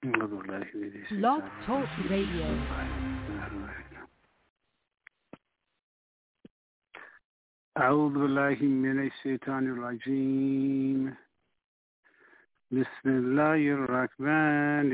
Blog Talk Radio. أعوذ بالله من الشيطان الرجيم بسم الله الرحمن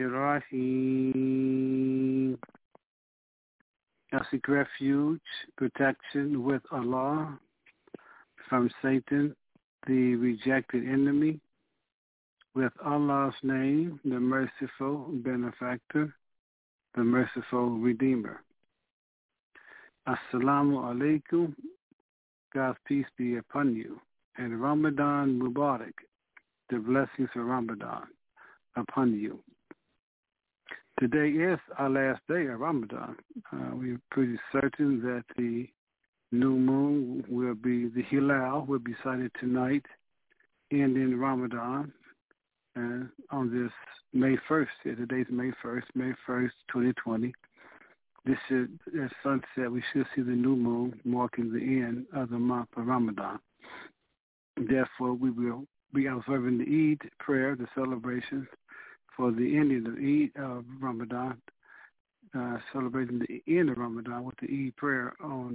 الرحيم. I seek refuge, protection with Allah from Satan, the rejected enemy, with Allah's name, the merciful benefactor, the merciful redeemer. Assalamu alaikum. God's peace be upon you. And Ramadan Mubarak, the blessings of Ramadan upon you. Today is our last day of Ramadan. We're pretty certain that the new moon will be, the Hilal will be sighted tonight, ending Ramadan. And on this May 1st, today's May 1st, 2020. This should, at sunset, we should see the new moon marking the end of the month of Ramadan. Therefore, we will be observing the Eid prayer, the celebration for the ending of Eid of Ramadan, celebrating the end of Ramadan with the Eid prayer on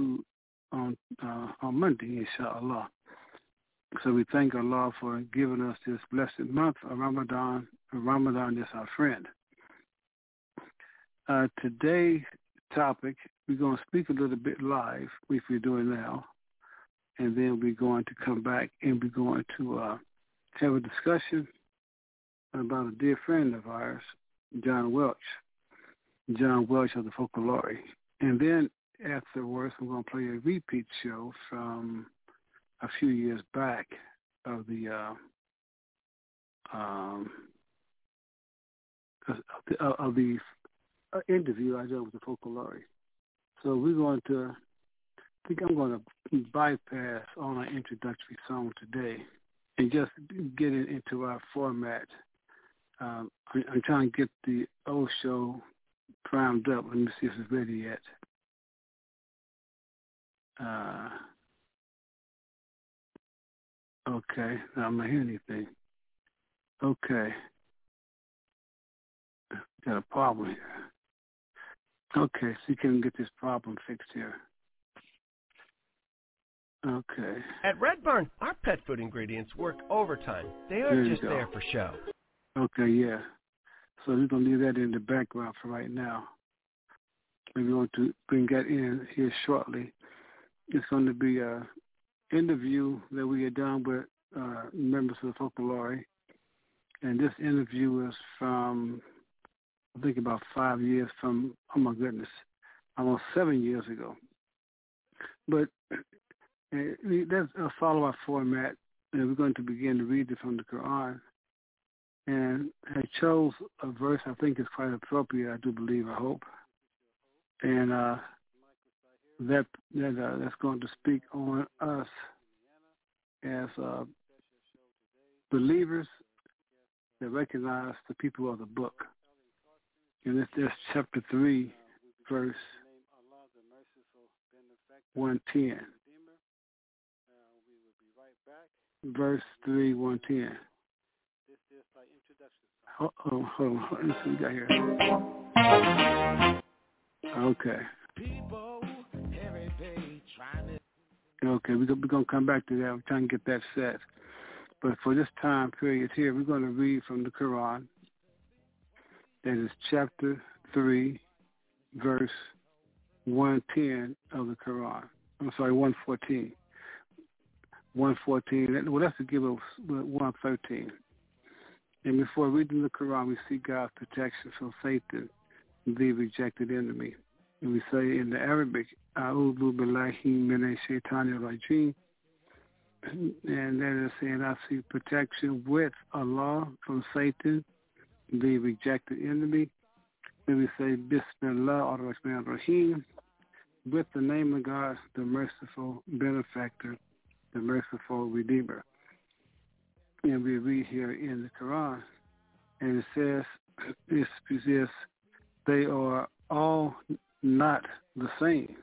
Monday, inshallah. So we thank Allah for giving us this blessed month of Ramadan. Ramadan is our friend. Today's topic, we're going to speak a little bit live, which we're doing now, and then we're going to come back and we're going to have a discussion about a dear friend of ours, John Welch of the Folklore. And then afterwards, we're going to play a repeat show from a few years back of the interview I did with the Folklore. So we're going to, I think I'm going to bypass all our introductory song today and just get it into our format. I'm trying to get the old show primed up. Let me see if it's ready yet. Okay, I'm not hearing anything. Okay. Got a problem here. Okay, so you can get this problem fixed here. Okay. At Red Barn, our pet food ingredients work overtime. They aren't just there for show. Okay, yeah. So we're going to leave that in the background for right now. We're going to bring that in here shortly. It's going to be an interview that we had done with members of the Folklore. And this interview is from, I think, about 5 years from, oh my goodness, almost 7 years ago. But that's a follow-up format, and we're going to begin to read it from the Quran. And I chose a verse I think is quite appropriate, I do believe, I hope. And that's going to speak on us as believers that recognize the people of the book. And it's chapter 3, verse 110. Verse 3, 110. Hold on. Let's see what we got here. Okay. Okay, we're going to come back to that. We're trying to get that set. But for this time period here, we're going to read from the Quran. That is chapter 3, verse 110 of the Quran. I'm sorry, 114. 114. Well, that's to give us 113. And before reading the Quran, we seek God's protection from Satan, the rejected enemy. And we say in the Arabic, A'udhu billahi minash shaitanir rajim. And that is saying, I seek protection with Allah from Satan, the rejected enemy. Then we say, Bismillah ar-Rahman ar-Rahim, with the name of God, the merciful benefactor, the merciful redeemer. And we read here in the Quran, and it says, they are all not the same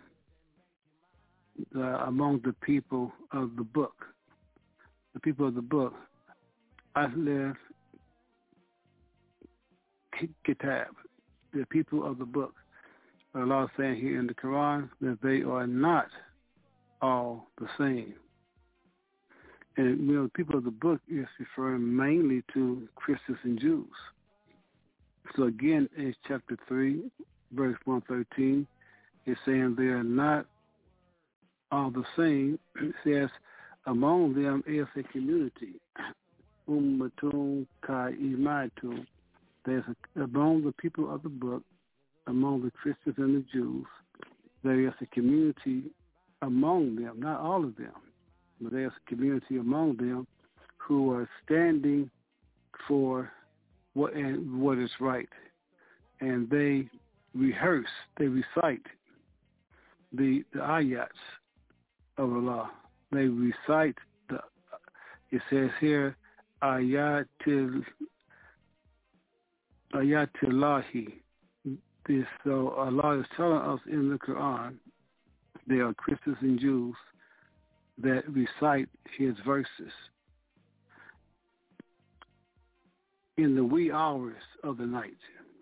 among the people of the book. The people of the book, Aslef Kitab, the people of the book. Allah is saying here in the Quran that they are not all the same. And the people of the book is referring mainly to Christians and Jews. So again, in chapter 3, verse 113, it's saying they are not all the same. It says, among them is a community. Ummatun ka'imatun. There's among the people of the book, among the Christians and the Jews, there is a community among them, not all of them, but there's a community among them who are standing for what is right. And they rehearse, they recite the ayats of Allah. They recite it says here, ayatillahi. So Allah is telling us in the Quran, there are Christians and Jews that recite his verses in the wee hours of the night.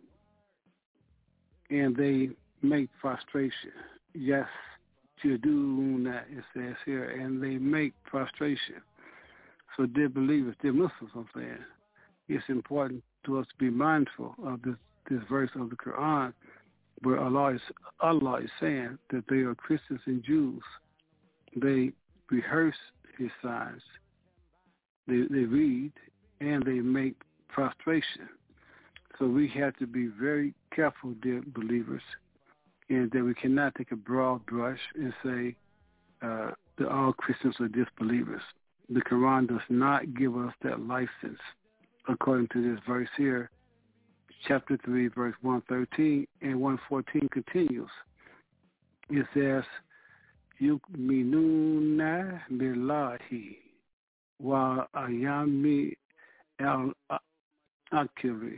And they make prostration. Yes, to do that, it says here, and they make prostration. So dear believers, dear Muslims, I'm saying, it's important to us to be mindful of this verse of the Quran where Allah is saying that they are Christians and Jews. They rehearse his signs. They read and they make prostration. So we have to be very careful, dear believers, and that we cannot take a broad brush and say that all Christians are disbelievers. The Quran does not give us that license according to this verse here. Chapter 3, verse 113 and 114 continues. It says, Yu'minuna billahi wa ayami al-akiri.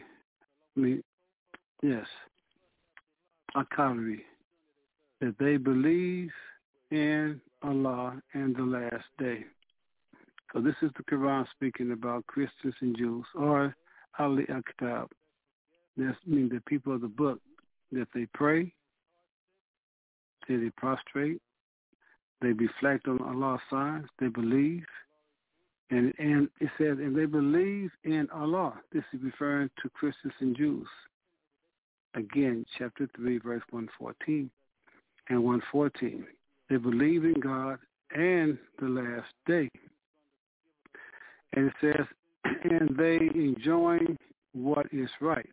Yes, akari. That they believe in Allah and the last day. So this is the Quran speaking about Christians and Jews, or Ali Akitab. That means the people of the book, that they pray, they prostrate, they reflect on Allah's signs, they believe, and it says, and they believe in Allah. This is referring to Christians and Jews. Again, chapter 3, verse 114 and 114. They believe in God and the last day. And it says, and they enjoin what is right.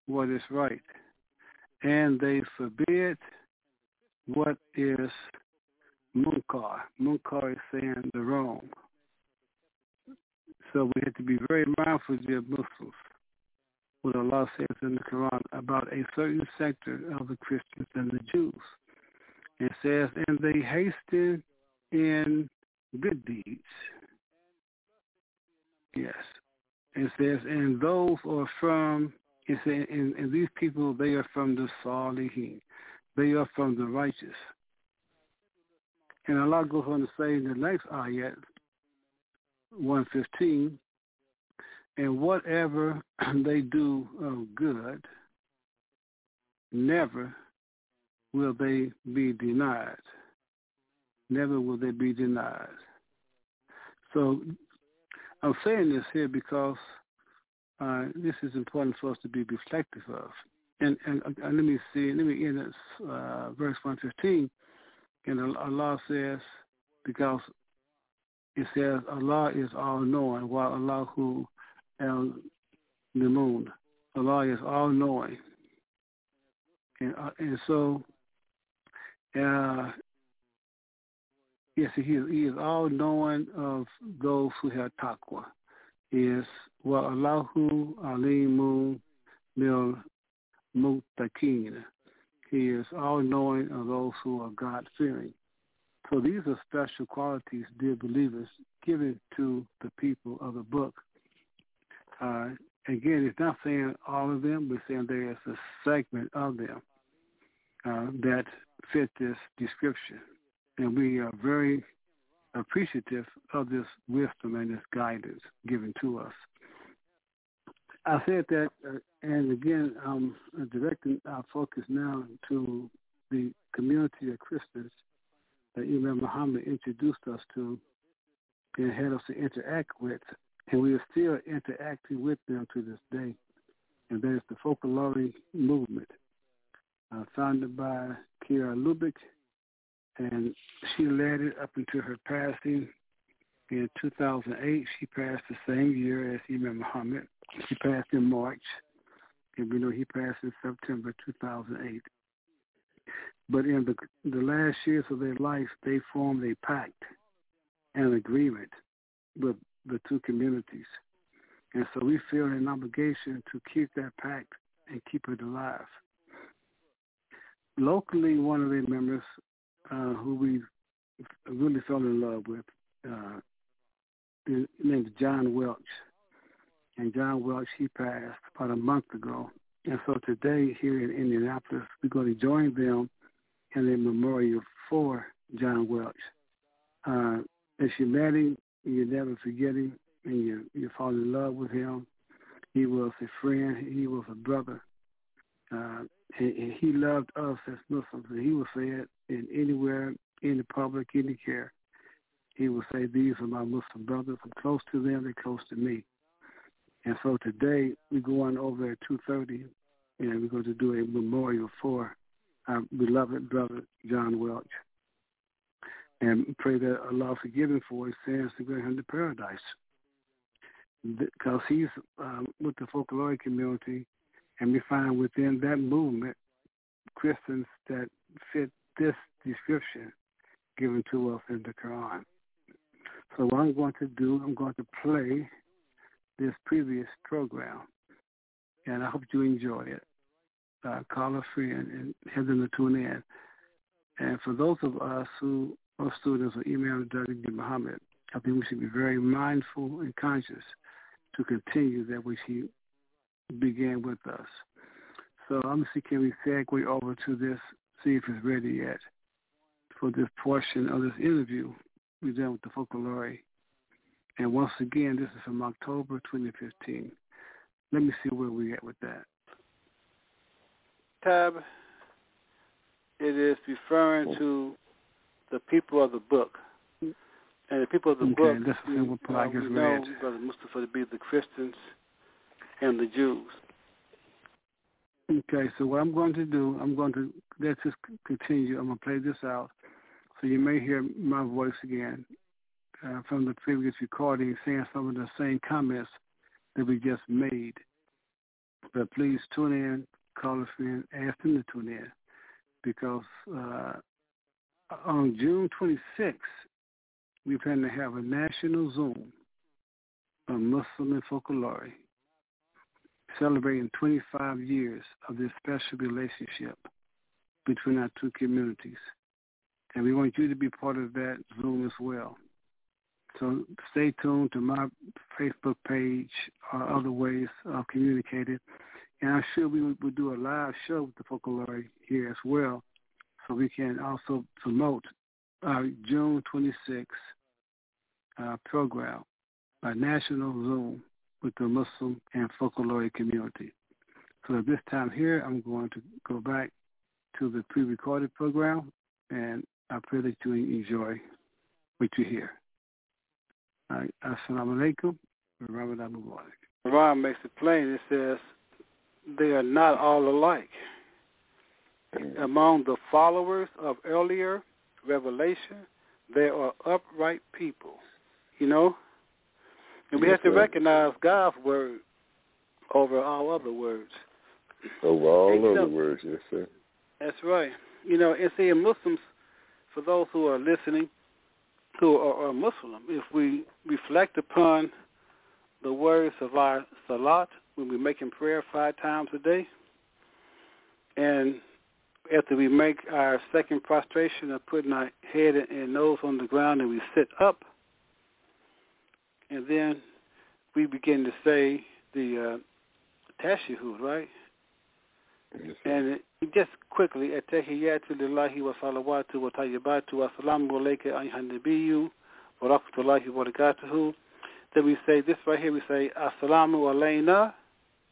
And they forbid what is munkar. Munkar is saying the wrong. So we have to be very mindful, dear Muslims, what Allah says in the Quran about a certain sector of the Christians and the Jews. It says, and they hasten in good deeds. Yes. It says, and those are from, it says, and these people, they are from the Salihin. They are from the righteous. And Allah goes on to say in the next ayat, 115, and whatever they do of good, never will they be denied. Never will they be denied. So I'm saying this here because this is important for us to be reflective of. And let me end this, verse 115, and Allah says, because it says Allah is all-knowing, while Allahu al-Namun, Allah is all-knowing. And so, yes, he is all-knowing of those who have taqwa. Is wa Allahu alimun bil muttaqin. He is all-knowing of those who are God-fearing. So these are special qualities, dear believers, given to the people of the book. Again, it's not saying all of them, but saying there is a segment of them that fit this description. And we are very appreciative of this wisdom and this guidance given to us. I said that, and again, directing our focus now to the community of Christians that Imam Muhammad introduced us to and had us to interact with, and we are still interacting with them to this day. And that is the Folklore movement, founded by Kira Lubbock, and she led it up until her passing in 2008. She passed the same year as Imam Muhammad. She passed in March, and we know he passed in September 2008. But in the last years of their life, they formed a pact and an agreement with the two communities. And so we feel an obligation to keep that pact and keep it alive. Locally, one of their members who we really fell in love with, named John Welch. And John Welch, he passed about a month ago. And so today here in Indianapolis, we're going to join them in a memorial for John Welch. As you met him, you never forget him, and you fall in love with him. He was a friend. He was a brother. And he loved us as Muslims. And he would say it in anywhere, in the public, any care. He would say, these are my Muslim brothers. I'm close to them. They're close to me. And so today we're going over at 2:30, and we're going to do a memorial for our beloved brother, John Welch. And pray that Allah forgive him for his sins to grant him to paradise. Because he's with the Folklore community, and we find within that movement Christians that fit this description given to us in the Quran. So what I'm going to do, I'm going to play this previous program, and I hope you enjoy it. Call a friend and have them to tune in. And for those of us who are students of Imam Dr. Muhammad, I think we should be very mindful and conscious to continue that which he began with us. So I'm going to see, can we segue over to this, see if it's ready yet for this portion of this interview we've done with the Folklore. And once again, this is from October 2015. Let me see where we're at with that. Tab, it is referring to the people of the book. And the people of the book, that's we know Brother Mustafa to be the Christians and the Jews. Okay, so what I'm going to do, let's just continue. I'm going to play this out. So you may hear my voice again from the previous recording saying some of the same comments that we just made. But please tune in, call a friend, ask them to tune in. Because on June 26th, we plan to have a national Zoom on Muslim and Folklore, celebrating 25 years of this special relationship between our two communities. And we want you to be part of that Zoom as well. So stay tuned to my Facebook page or other ways of communicating. And I'm sure we will do a live show with the Folklore here as well, so we can also promote our June 26th program, a national Zoom with the Muslim and Folklore community. So at this time here, I'm going to go back to the pre-recorded program, and I pray that you enjoy what you hear. Assalamu alaikum. Ramadan Mubarak. Quran makes it plain. It says, they are not all alike. Among the followers of earlier revelation, there are upright people. You know? And we have to recognize God's word over all other words. Over all other words, yes, sir. That's right. You know, and see, Muslims, for those who are listening, who are Muslim, if we reflect upon the words of our salat, when we're making prayer 5 times a day, and after we make our second prostration of putting our head and nose on the ground and we sit up, and then we begin to say the tashahhud, right? Yes, and just quickly, Attahiyatu lillahi wa salawatu wa tayyibatu wa salamu alayka ayyuhan nabiyyu wa rahmatullahi wa barakatuhu. Then we say this right here, we say, Assalamu alayna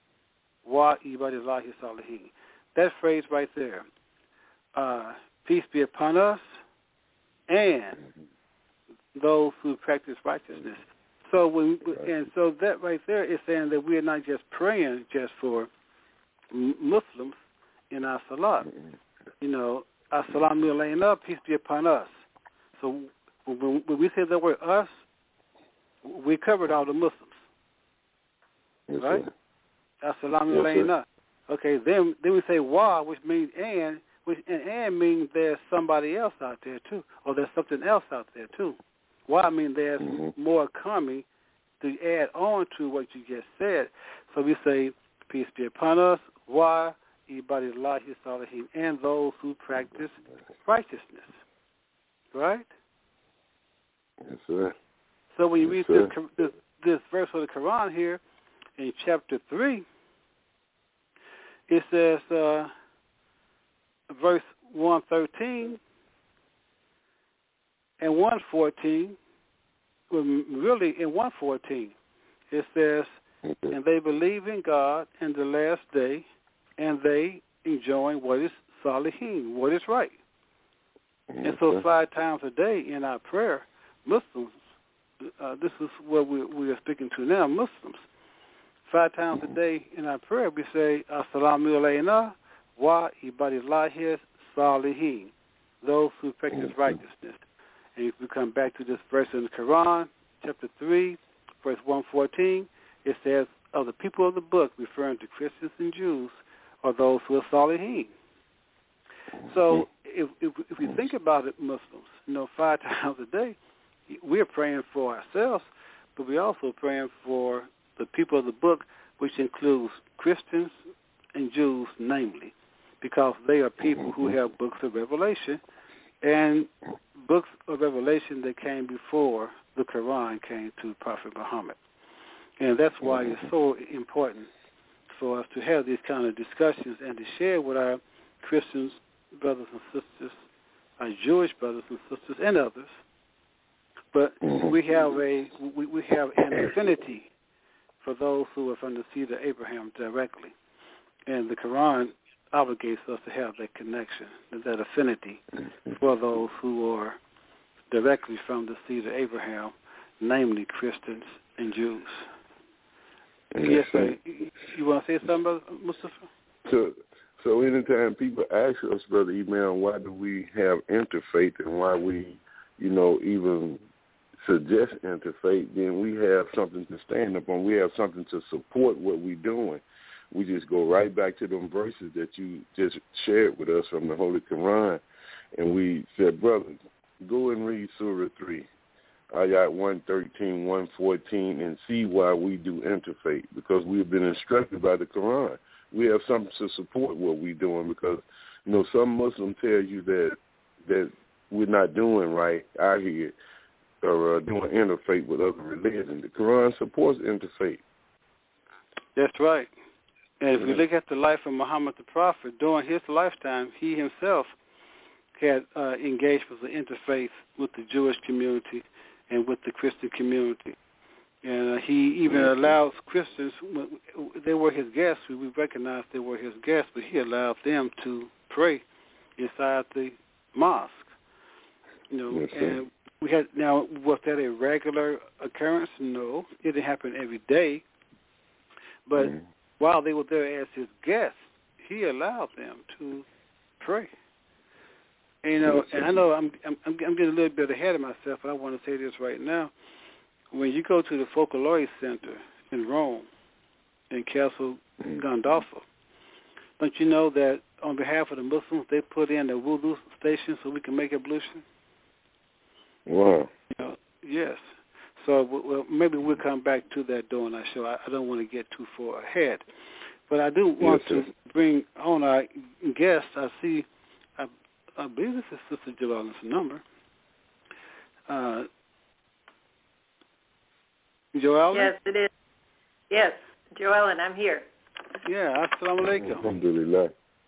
wa ibadillahi salihin. That phrase right there, peace be upon us and those who practice righteousness. So so that right there is saying that we are not just praying just for Muslims in our salat. Assalamu alayna, peace be upon us. So when we say the word us, we covered all the Muslims. Yes, right? Assalamu Yes, alayna. Okay, then we say wa, which means and means there's somebody else out there too, or there's something else out there too. Wa means there's more coming to add on to what you just said. So we say, peace be upon us, wa ibadillahi salihin, and those who practice righteousness. Right? Yes, sir. So when you read Yes, this verse of the Quran here in chapter 3, it says, verse 113 and 114, well, really in 114, it says, and they believe in God and the last day, and they enjoy what is salihin, what is right. And so 5 times a day in our prayer, Muslims, this is what we are speaking to now, Muslims. 5 times a day in our prayer, we say, Assalamu alayna wa ibadillahi salihin, those who practice righteousness. And if we come back to this verse in the Quran, chapter 3, verse 114, it says, of the people of the book, referring to Christians and Jews, are those who are salihin. So if we think about it, Muslims, 5 times a day, we're praying for ourselves, but we're also praying for the people of the book, which includes Christians and Jews, namely, because they are people who have books of Revelation, and books of Revelation that came before the Quran came to Prophet Muhammad. And that's why it's so important for us to have these kind of discussions and to share with our Christians, brothers and sisters, our Jewish brothers and sisters, and others. But we have an affinity for those who are from the seed of Abraham directly. And the Quran obligates us to have that connection, that affinity for those who are directly from the seed of Abraham, namely Christians and Jews. Yes, sir. You want to say something, Mustafa? So anytime people ask us, Brother Imam, why do we have interfaith and why we, even suggest interfaith, then we have something to stand up on. We have something to support what we're doing. We just go right back to them verses that you just shared with us from the Holy Quran. And we said, brother, go and read Surah 3, Ayat 113, 114, and see why we do interfaith, because we've been instructed by the Quran. We have something to support what we're doing, because, some Muslims tell you that we're not doing right out here or doing interfaith with other religions. The Quran supports interfaith. That's right. And if we look at the life of Muhammad the Prophet, during his lifetime, he himself had engaged with the interfaith with the Jewish community and with the Christian community. And he even allows Christians, they were his guests, we recognized they were his guests, but he allowed them to pray inside the mosque. And we had, now, was that a regular occurrence? No, it didn't happen every day. But while they were there as his guests, he allowed them to pray. And, and I know I'm getting a little bit ahead of myself, but I want to say this right now. When you go to the Folklore Center in Rome, in Castle Gandolfo, don't you know that on behalf of the Muslims, they put in a wudu station so we can make ablution? Wow. Yes. So maybe we'll come back to that during our show. I don't want to get too far ahead. But I do want to bring on our guest. I see, I believe this is Sister Joellen's number. Joellen? Yes, it is. Yes, Joellen, I'm here. Yeah, assalamu alaikum. Alhamdulillah.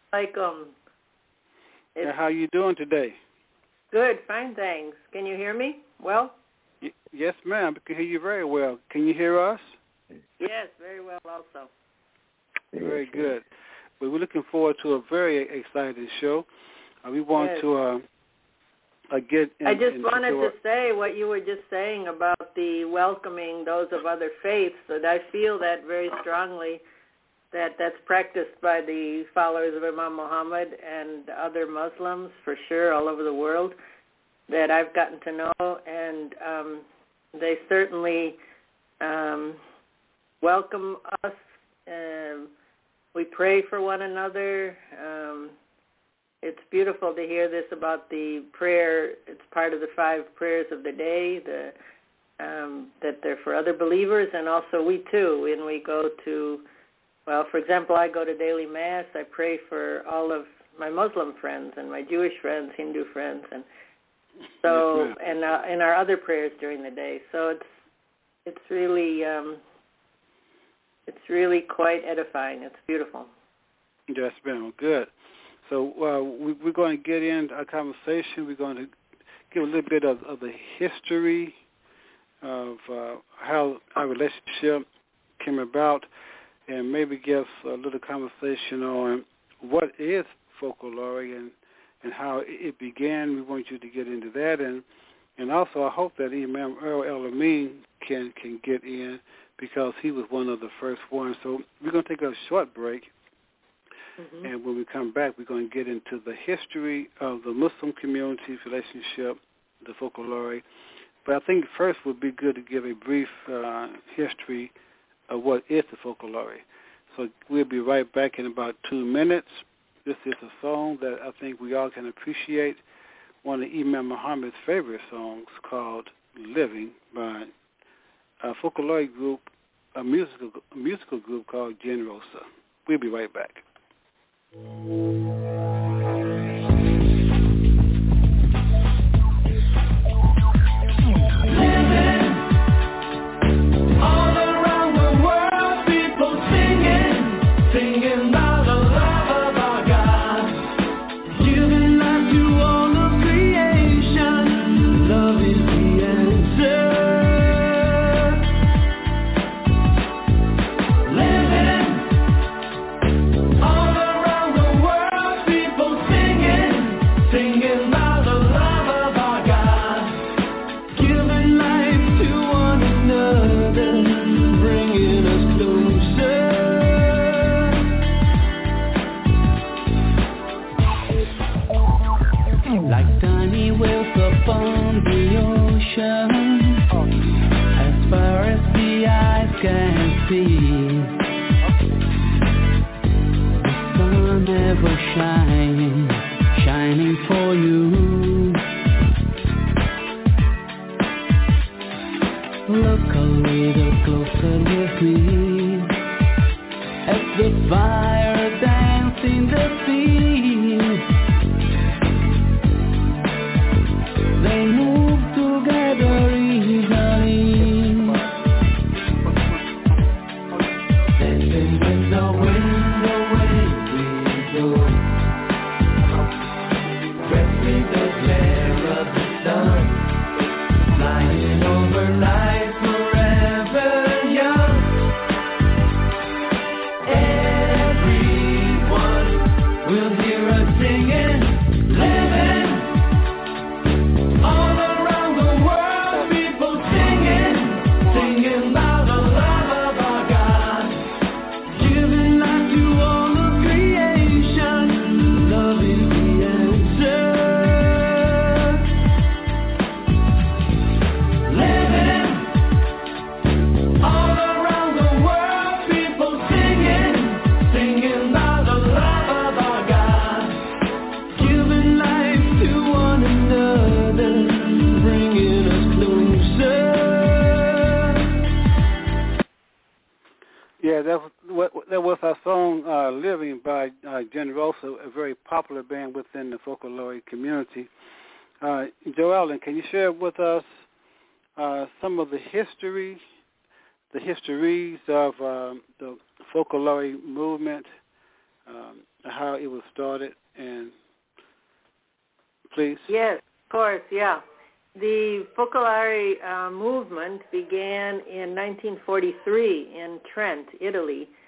Yeah, how you doing today? Good, fine, thanks. Can you hear me well? Yes, ma'am. I can hear you very well. Can you hear us? Yes, very well also. Very good. But we're looking forward to a very exciting show. We want to get in, I just wanted to say what you were just saying about the welcoming those of other faiths, that I feel that very strongly, that's practiced by the followers of Imam Muhammad and other Muslims, for sure, all over the world, that I've gotten to know, and they certainly welcome us. We pray for one another. It's beautiful to hear this about the prayer. It's part of the 5 prayers of the day, that they're for other believers, and also we too. When we go to, well, for example, I go to daily Mass. I pray for all of my Muslim friends and my Jewish friends, Hindu friends, and so and our other prayers during the day. So it's really quite edifying. It's beautiful. Yes, ma'am. Good. So we're going to get into our conversation. We're going to give a little bit of the history of how our relationship came about, and maybe give a little conversation on what is folklore and how it began. We want you to get into that, and also I hope that Imam Earl El-Amin can get in, because he was one of the first ones. So we're going to take a short break. Mm-hmm. And when we come back, we're going to get into the history of the Muslim community's relationship, the folklore. But I think first would be good to give a brief history of what is the folklore. So we'll be right back in about 2 minutes. This is a song that I think we all can appreciate, one of Imam Muhammad's favorite songs, called Living, by a folklore group, a musical group called Generosa. We'll be right back. Shining for you. Look a little closer with me, as the fire dance in the sea. They move together easily, dancing with the wind away we go. That was our song, Living, by Generosa, a very popular band within the folklore community. Joellen, can you share with us some of the histories of the folklore movement, how it was started, and please? Yes, of course, yeah. The folklore movement began in 1943 in Trent, Italy,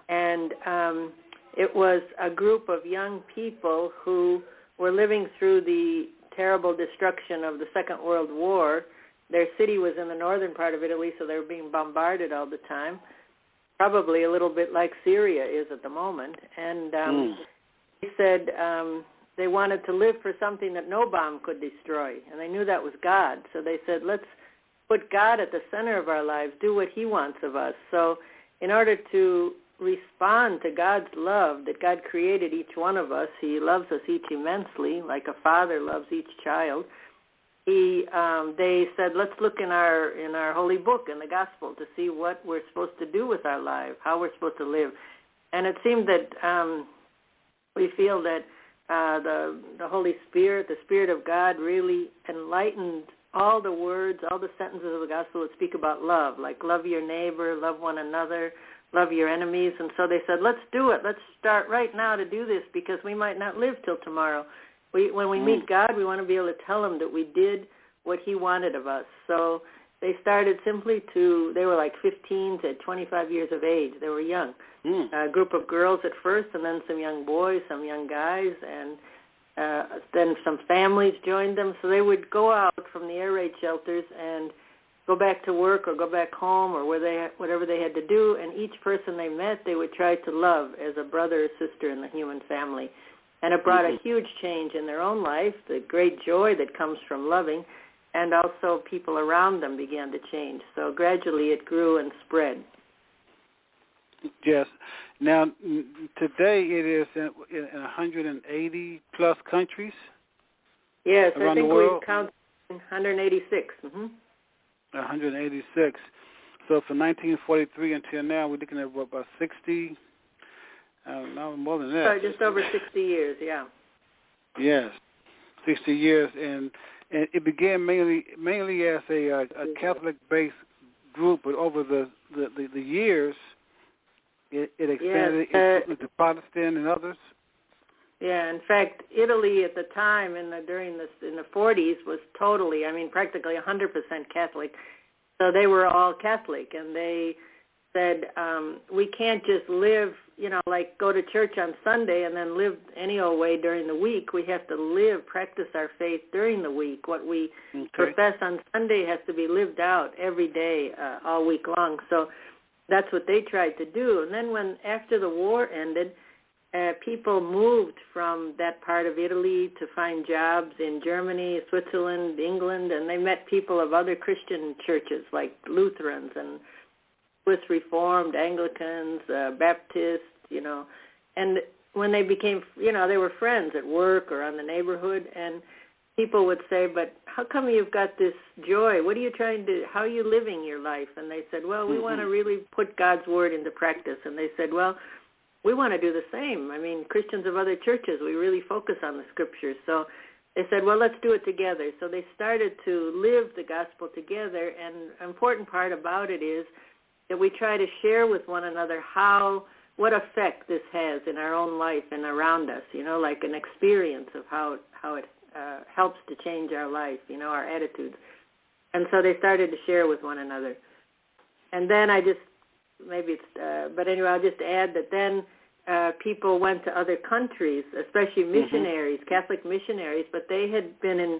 And it was a group of young people who were living through the terrible destruction of the Second World War. Their city was in the northern part of Italy, so they were being bombarded all the time, probably a little bit like Syria is at the moment. And they said they wanted to live for something that no bomb could destroy, and they knew that was God. So they said, let's put God at the center of our lives, do what he wants of us. So in order to respond to God's love, that God created each one of us, he loves us each immensely, like a father loves each child. They said, let's look in our holy book, in the gospel, to see what we're supposed to do with our life, how we're supposed to live. And it seemed that we feel that the Holy Spirit, the Spirit of God, really enlightened all the words, all the sentences of the gospel that speak about love, like love your neighbor, love one another, love your enemies. And so they said, let's do it. Let's start right now to do this, because we might not live till tomorrow. When we meet God, we want to be able to tell him that we did what he wanted of us. So they started simply they were like 15 to 25 years of age. They were young. A group of girls at first, and then some young boys, some young guys, and then some families joined them. So they would go out from the air raid shelters and go back to work or go back home or whatever they had to do, and each person they met, they would try to love as a brother or sister in the human family. And it brought a huge change in their own life, the great joy that comes from loving, and also people around them began to change. So gradually it grew and spread. Yes. Now, today it is in 180-plus countries. Yes, around I think the world. we count 186. 186. So from 1943 until now, we're looking at about 60, no, more than that. Sorry, just over 60 years, yeah. Yes, 60 years, and it began mainly as a Catholic-based group, but over the years, it expanded into Protestant and others. Yeah, in fact, Italy at the time in the 40s was totally, practically 100% Catholic. So they were all Catholic, and they said, we can't just live, like go to church on Sunday and then live any old way during the week. We have to practice our faith during the week. What we profess on Sunday has to be lived out every day, all week long. So that's what they tried to do. And then after the war ended, people moved from that part of Italy to find jobs in Germany, Switzerland, England, and they met people of other Christian churches like Lutherans and Swiss Reformed, Anglicans, Baptists, And when they became, they were friends at work or on the neighborhood, and people would say, but how come you've got this joy? What are you trying to, how are you living your life? And they said, well, we want to really put God's word into practice. And they said, well, we want to do the same. Christians of other churches, we really focus on the scriptures. So they said, well, let's do it together. So they started to live the gospel together, and an important part about it is that we try to share with one another what effect this has in our own life and around us, like an experience of how it helps to change our life, our attitudes. And so they started to share with one another. And then I'll just add that then people went to other countries, especially missionaries, Catholic missionaries, but they had been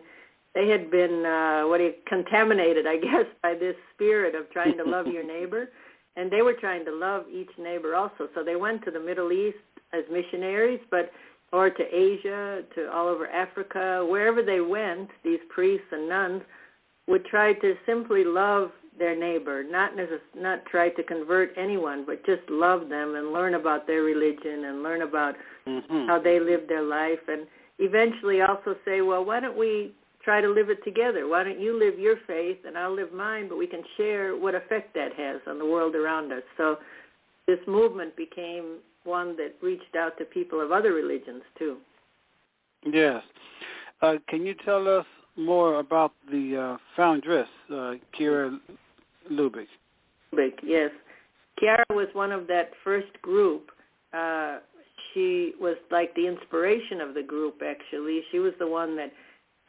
contaminated, I guess, by this spirit of trying to love your neighbor, and they were trying to love each neighbor also. So they went to the Middle East as missionaries, or to Asia, to all over Africa, wherever they went, these priests and nuns would try to simply love their neighbor, not try to convert anyone, but just love them and learn about their religion and learn about how they live their life, and eventually also say, well, why don't we try to live it together? Why don't you live your faith and I'll live mine, but we can share what effect that has on the world around us. So this movement became one that reached out to people of other religions too. Yes. Can you tell us more about the foundress, Kira Lubich? Yes. Kiara was one of that first group. She was like the inspiration of the group, actually. She was the one that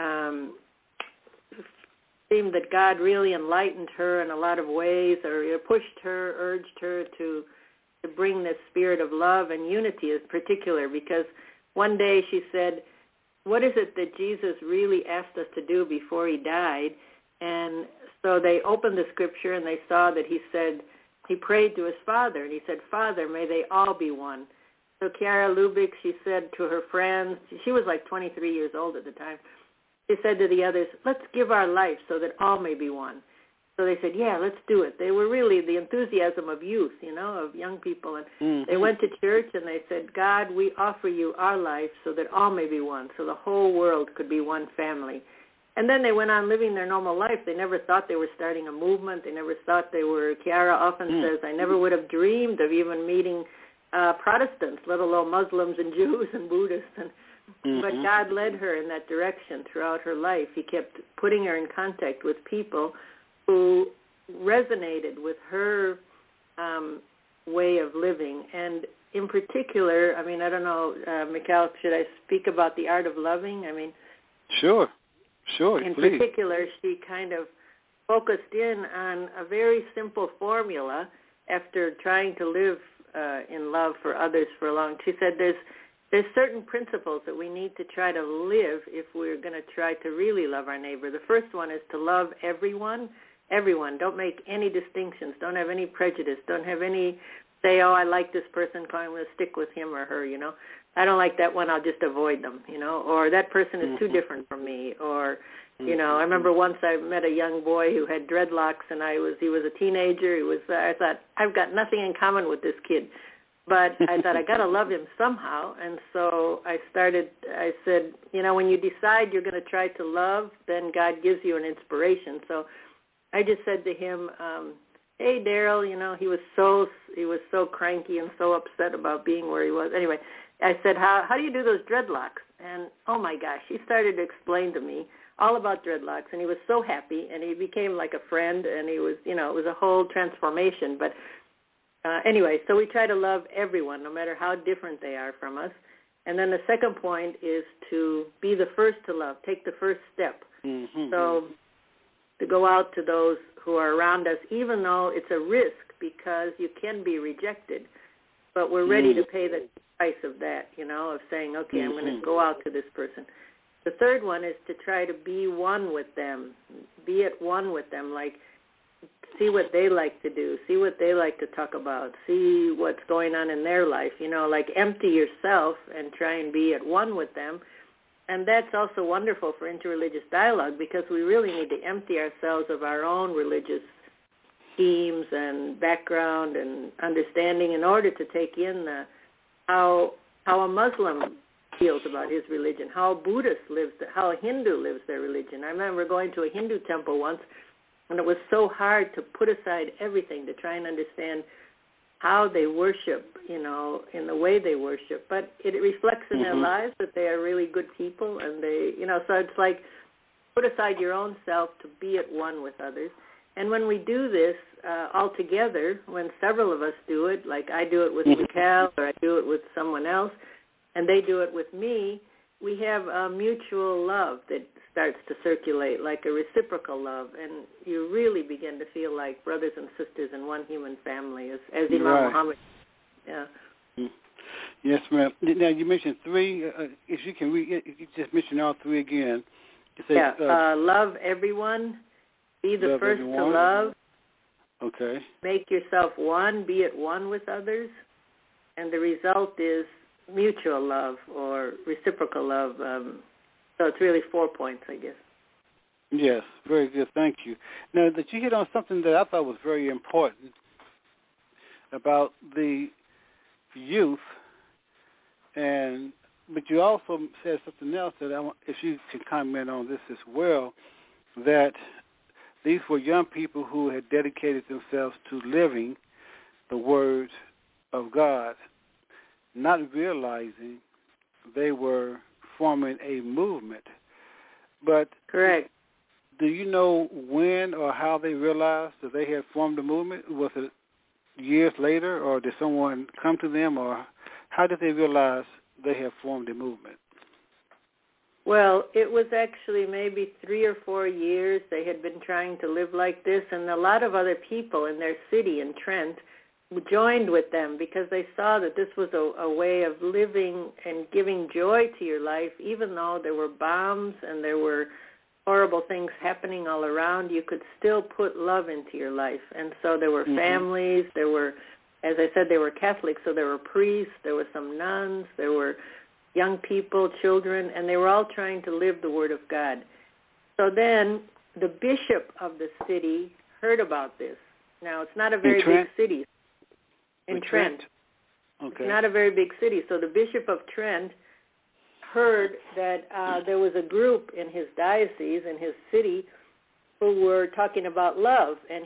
seemed that God really enlightened her in a lot of ways, or pushed her, urged her to to bring this spirit of love and unity in particular, because one day she said, what is it that Jesus really asked us to do before he died? And so they opened the scripture and they saw that he said, he prayed to his Father, and he said, Father, may they all be one. So Kiara Lubick, she said to her friends, she was like 23 years old at the time, she said to the others, let's give our life so that all may be one. So they said, yeah, let's do it. They were really the enthusiasm of youth, of young people. And they went to church and they said, God, we offer you our life so that all may be one, so the whole world could be one family. And then they went on living their normal life. They never thought they were starting a movement. They never thought they were, Kiara often says, I never would have dreamed of even meeting Protestants, let alone Muslims and Jews and Buddhists. But God led her in that direction throughout her life. He kept putting her in contact with people who resonated with her way of living. And in particular, I don't know, Mikhail, should I speak about the art of loving? Sure, in please. particular, she kind of focused in on a very simple formula after trying to live in love for others for a long time. She said there's certain principles that we need to try to live if we're going to try to really love our neighbor. The first one is to love everyone. Don't make any distinctions. Don't have any prejudice. Don't have any say, oh, I like this person, so I'm going to stick with him or her, I don't like that one, I'll just avoid them, or that person is too different from me, or, I remember once I met a young boy who had dreadlocks, and he was a teenager. I thought, I've got nothing in common with this kid. But I thought, I got to love him somehow. And so I said, when you decide you're going to try to love, then God gives you an inspiration. So I just said to him, hey, Daryl, he was so cranky and so upset about being where he was. Anyway, I said, how do you do those dreadlocks? And, oh, my gosh, he started to explain to me all about dreadlocks, and he was so happy, and he became like a friend, and he was, it was a whole transformation. But anyway, so we try to love everyone, no matter how different they are from us. And then the second point is to be the first to love, take the first step. So to go out to those who are around us, even though it's a risk because you can be rejected, but we're ready to pay the price of that, of saying, okay, I'm going to go out to this person. The third one is to try to be one with them, be at one with them, like see what they like to do, see what they like to talk about, see what's going on in their life, like empty yourself and try and be at one with them. And that's also wonderful for interreligious dialogue because we really need to empty ourselves of our own religious schemes and background and understanding in order to take in how a Muslim feels about his religion, how a Buddhist lives, how a Hindu lives their religion. I remember going to a Hindu temple once, and it was so hard to put aside everything to try and understand how they worship, in the way they worship. But it reflects in their lives that they are really good people, and they, so it's like put aside your own self to be at one with others. And when we do this all together, when several of us do it, like I do it with Mikhail or I do it with someone else, and they do it with me, we have a mutual love that starts to circulate, like a reciprocal love, and you really begin to feel like brothers and sisters in one human family, as Imam Muhammad. Yeah. Yes, ma'am. Now, you mentioned three. If you can you just mention all three again. Love everyone, be the first to love. Okay. Make yourself one, be at one with others, and the result is mutual love or reciprocal love. So it's really 4 points, I guess. Yes, very good. Thank you. Now, that you hit on something that I thought was very important about the youth, but you also said something else that I want, if you can comment on this as well, that these were young people who had dedicated themselves to living the Word of God, not realizing they were forming a movement. But correct. Do you know when or how they realized that they had formed a movement? Was it years later, or did someone come to them, or how did they realize they had formed a movement? Well, it was actually maybe 3 or 4 years they had been trying to live like this, and a lot of other people in their city in Trent joined with them because they saw that this was a way of living and giving joy to your life, even though there were bombs and there were horrible things happening all around. You could still put love into your life. And so there were families, there were, as I said, they were Catholics, so there were priests, there were some nuns, there were young people, children, and they were all trying to live the Word of God. So then the bishop of the city heard about this. Now, it's not a very big city. In Trent. Okay. It's not a very big city. So the Bishop of Trent heard that there was a group in his diocese, in his city, who were talking about love. And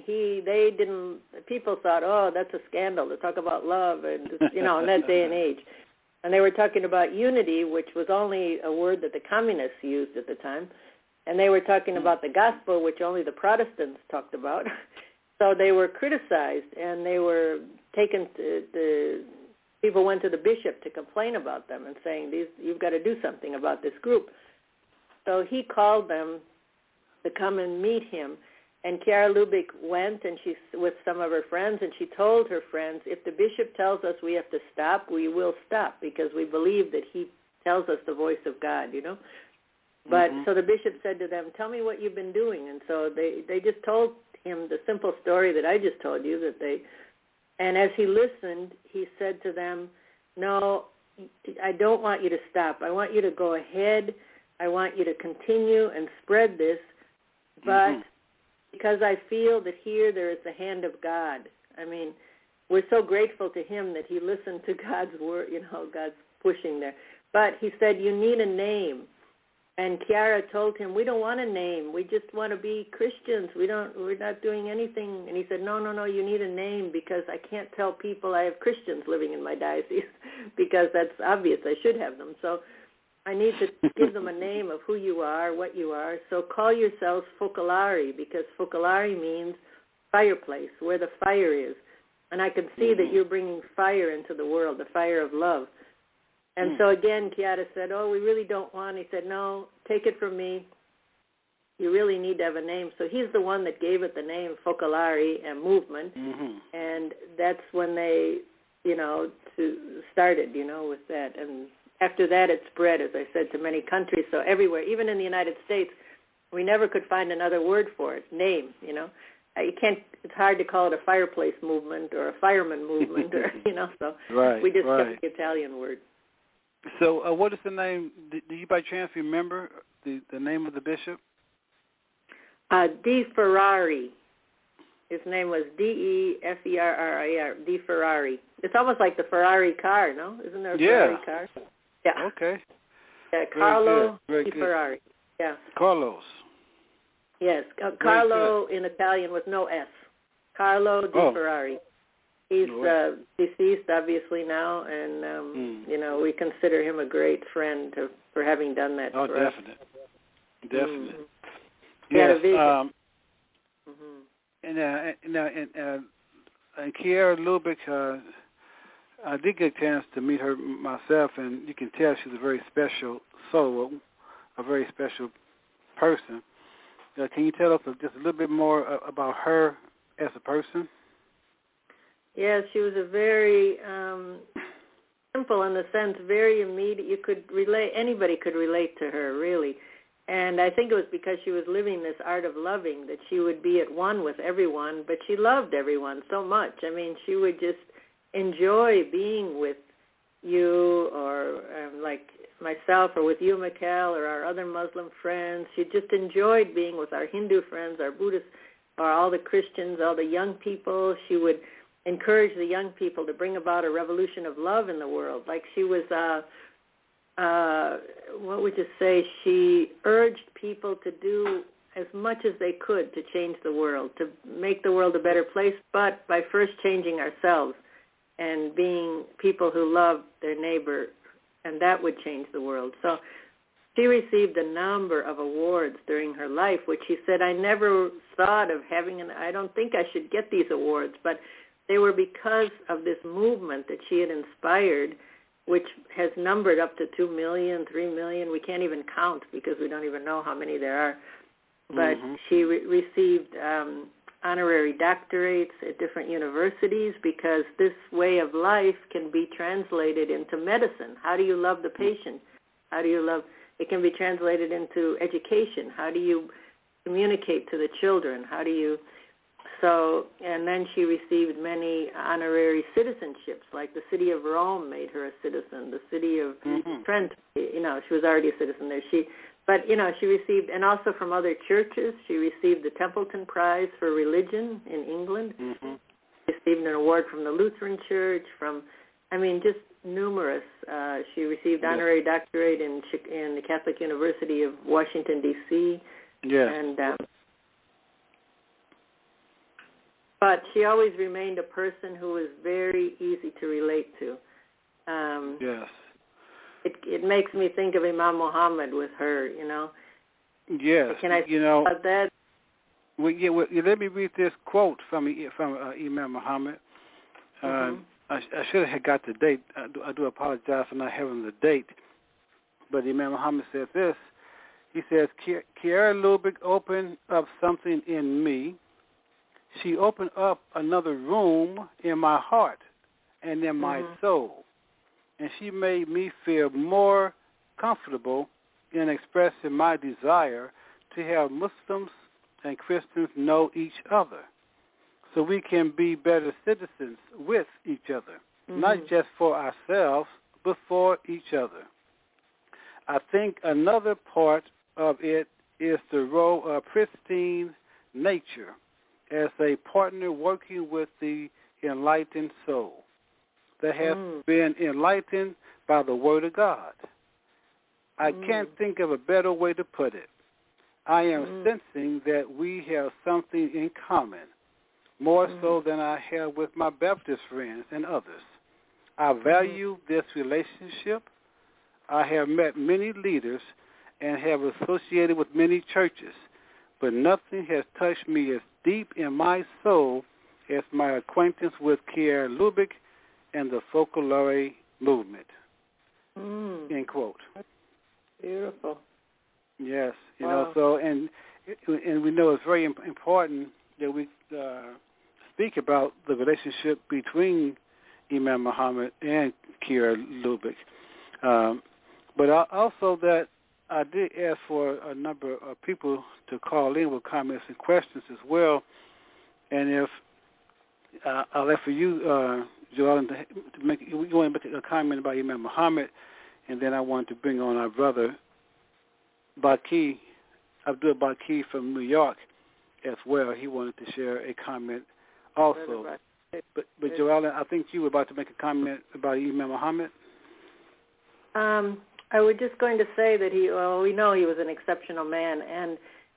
people thought, oh, that's a scandal to talk about love, and in that day and age. And they were talking about unity, which was only a word that the communists used at the time. And they were talking about the gospel, which only the Protestants talked about. So they were criticized, and they were taken to people went to the bishop to complain about them and saying, you've got to do something about this group. So he called them to come and meet him. And Chiara Lubich went, and she with some of her friends, and she told her friends, if the bishop tells us we have to stop, we will stop, because we believe that he tells us the voice of God, But so the bishop said to them, tell me what you've been doing. And so they just told him the simple story that I just told you, and as he listened, he said to them, no, I don't want you to stop. I want you to go ahead. I want you to continue and spread this, but because I feel that here there is the hand of God. I mean, we're so grateful to him that he listened to God's word, God's pushing there. But he said, you need a name. And Chiara told him, we don't want a name. We just want to be Christians. We're not doing anything. And he said, no, you need a name, because I can't tell people I have Christians living in my diocese because that's obvious. I should have them. So I need to give them a name of who you are, what you are. So call yourselves Focolari, because Focolari means fireplace, where the fire is. And I can see that you're bringing fire into the world, the fire of love. And so again, Chiara said, we really don't want. He said, no, take it from me. You really need to have a name. So he's the one that gave it the name Focolari and Movement. And that's when they, started, with that. And after that, it spread, as I said, to many countries. So everywhere, even in the United States, we never could find another word for it, name, You can't. It's hard to call it a fireplace movement or a fireman movement, or So we just kept the Italian word. So what is the name? Do you by chance remember the name of the bishop? Di Ferrari. His name was D-E-F-E-R-R-I-R, Di Ferrari. It's almost like the Ferrari car, no? Isn't there a Ferrari car? Yeah. Okay. Yeah, Carlo Di Ferrari. Yeah. Carlos. Yes, Carlo in Italian with no S. Carlo Di Ferrari. He's deceased, obviously, now, and, we consider him a great friend for having done that for us. Definitely. Yes. And Chiara Lubich, I did get a chance to meet her myself, and you can tell she's a very special soul, a very special person. Can you tell us just a little bit more about her as a person? Yes, she was a very simple, in the sense, very immediate. You could relate. Anybody could relate to her, really. And I think it was because she was living this art of loving that she would be at one with everyone, but she loved everyone so much. I mean, she would just enjoy being with you, or like myself, or with you, Mikhail, or our other Muslim friends. She just enjoyed being with our Hindu friends, our Buddhists, or all the Christians, all the young people. She would encourage the young people to bring about a revolution of love in the world. Like she was, what would you say, she urged people to do as much as they could to change the world, to make the world a better place, but by first changing ourselves and being people who love their neighbor, and that would change the world. So she received a number of awards during her life, which she said, I never thought of having, I don't think I should get these awards, but they were because of this movement that she had inspired, which has numbered up to 2 million, 3 million. We can't even count because we don't even know how many there are. But she received honorary doctorates at different universities, because this way of life can be translated into medicine. How do you love the patient? How do you love, it can be translated into education. How do you communicate to the children? How do you, so, and then she received many honorary citizenships, like the city of Rome made her a citizen, the city of Trent, you know, she was already a citizen there. But, you know, she received, and also from other churches, she received the Templeton Prize for Religion in England. Received an award from the Lutheran Church, from, I mean, just numerous. She received honorary doctorate in the Catholic University of Washington, D.C. And, but she always remained a person who was very easy to relate to. Yes. It makes me think of Imam Muhammad with her, you know. Yes. Can I you know, about that? Well, let me read this quote from Imam Muhammad. I should have got the date. I do apologize for not having the date. But Imam Muhammad says this. He says, Kiara Lubick opened up something in me. She opened up another room in my heart and in my soul. And she made me feel more comfortable in expressing my desire to have Muslims and Christians know each other so we can be better citizens with each other, not just for ourselves, but for each other. I think another part of it is the role of pristine nature as a partner working with the enlightened soul that has been enlightened by the Word of God. I can't think of a better way to put it. I am sensing that we have something in common, more so than I have with my Baptist friends and others. I value this relationship. I have met many leaders and have associated with many churches, but nothing has touched me as deep in my soul as my acquaintance with Kiara Lubick and the Folklore movement. End quote. Beautiful. Yes, you know, so, and we know it's very important that we speak about the relationship between Imam Muhammad and Kiara Lubick. But also that I did ask for a number of people to call in with comments and questions as well. And if I'll let for you, Joel, to make, you want to make a comment about Imam Muhammad, and then I want to bring on our brother Baki, Abdul Baki from New York as well. He wanted to share a comment also. But Joel, I think you were about to make a comment about Imam Muhammad. I was just going to say that we know he was an exceptional man, and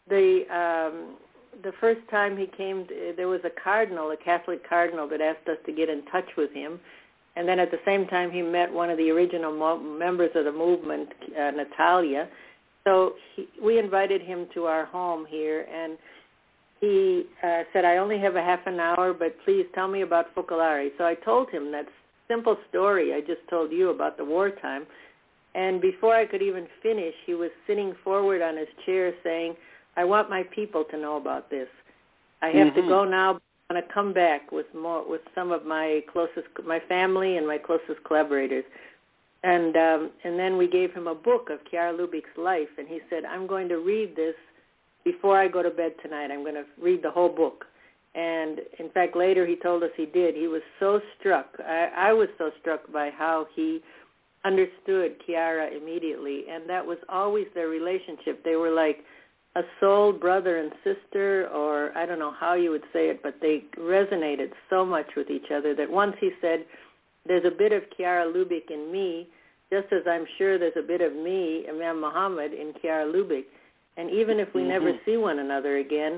the first time he came, there was a Catholic cardinal that asked us to get in touch with him, and then at the same time he met one of the original members of the movement, Natalia. So we invited him to our home here, and he said, I only have a half an hour, but please tell me about Focolare. So I told him that simple story I just told you about the wartime, and before I could even finish, he was sitting forward on his chair saying, I want my people to know about this. I have to go now. I'm going to come back with some of my family and my closest collaborators. And then we gave him a book of Kiara Lubick's life, and he said, I'm going to read this before I go to bed tonight. I'm going to read the whole book. And, in fact, later he told us he did. He was so struck. I was so struck by how he understood Kiara immediately, and that was always their relationship. They were like a soul brother and sister, or I don't know how you would say it, but they resonated so much with each other that once he said, there's a bit of Kiara Lubick in me, just as I'm sure there's a bit of me, Imam Muhammad, in Kiara Lubick. And even if we never see one another again,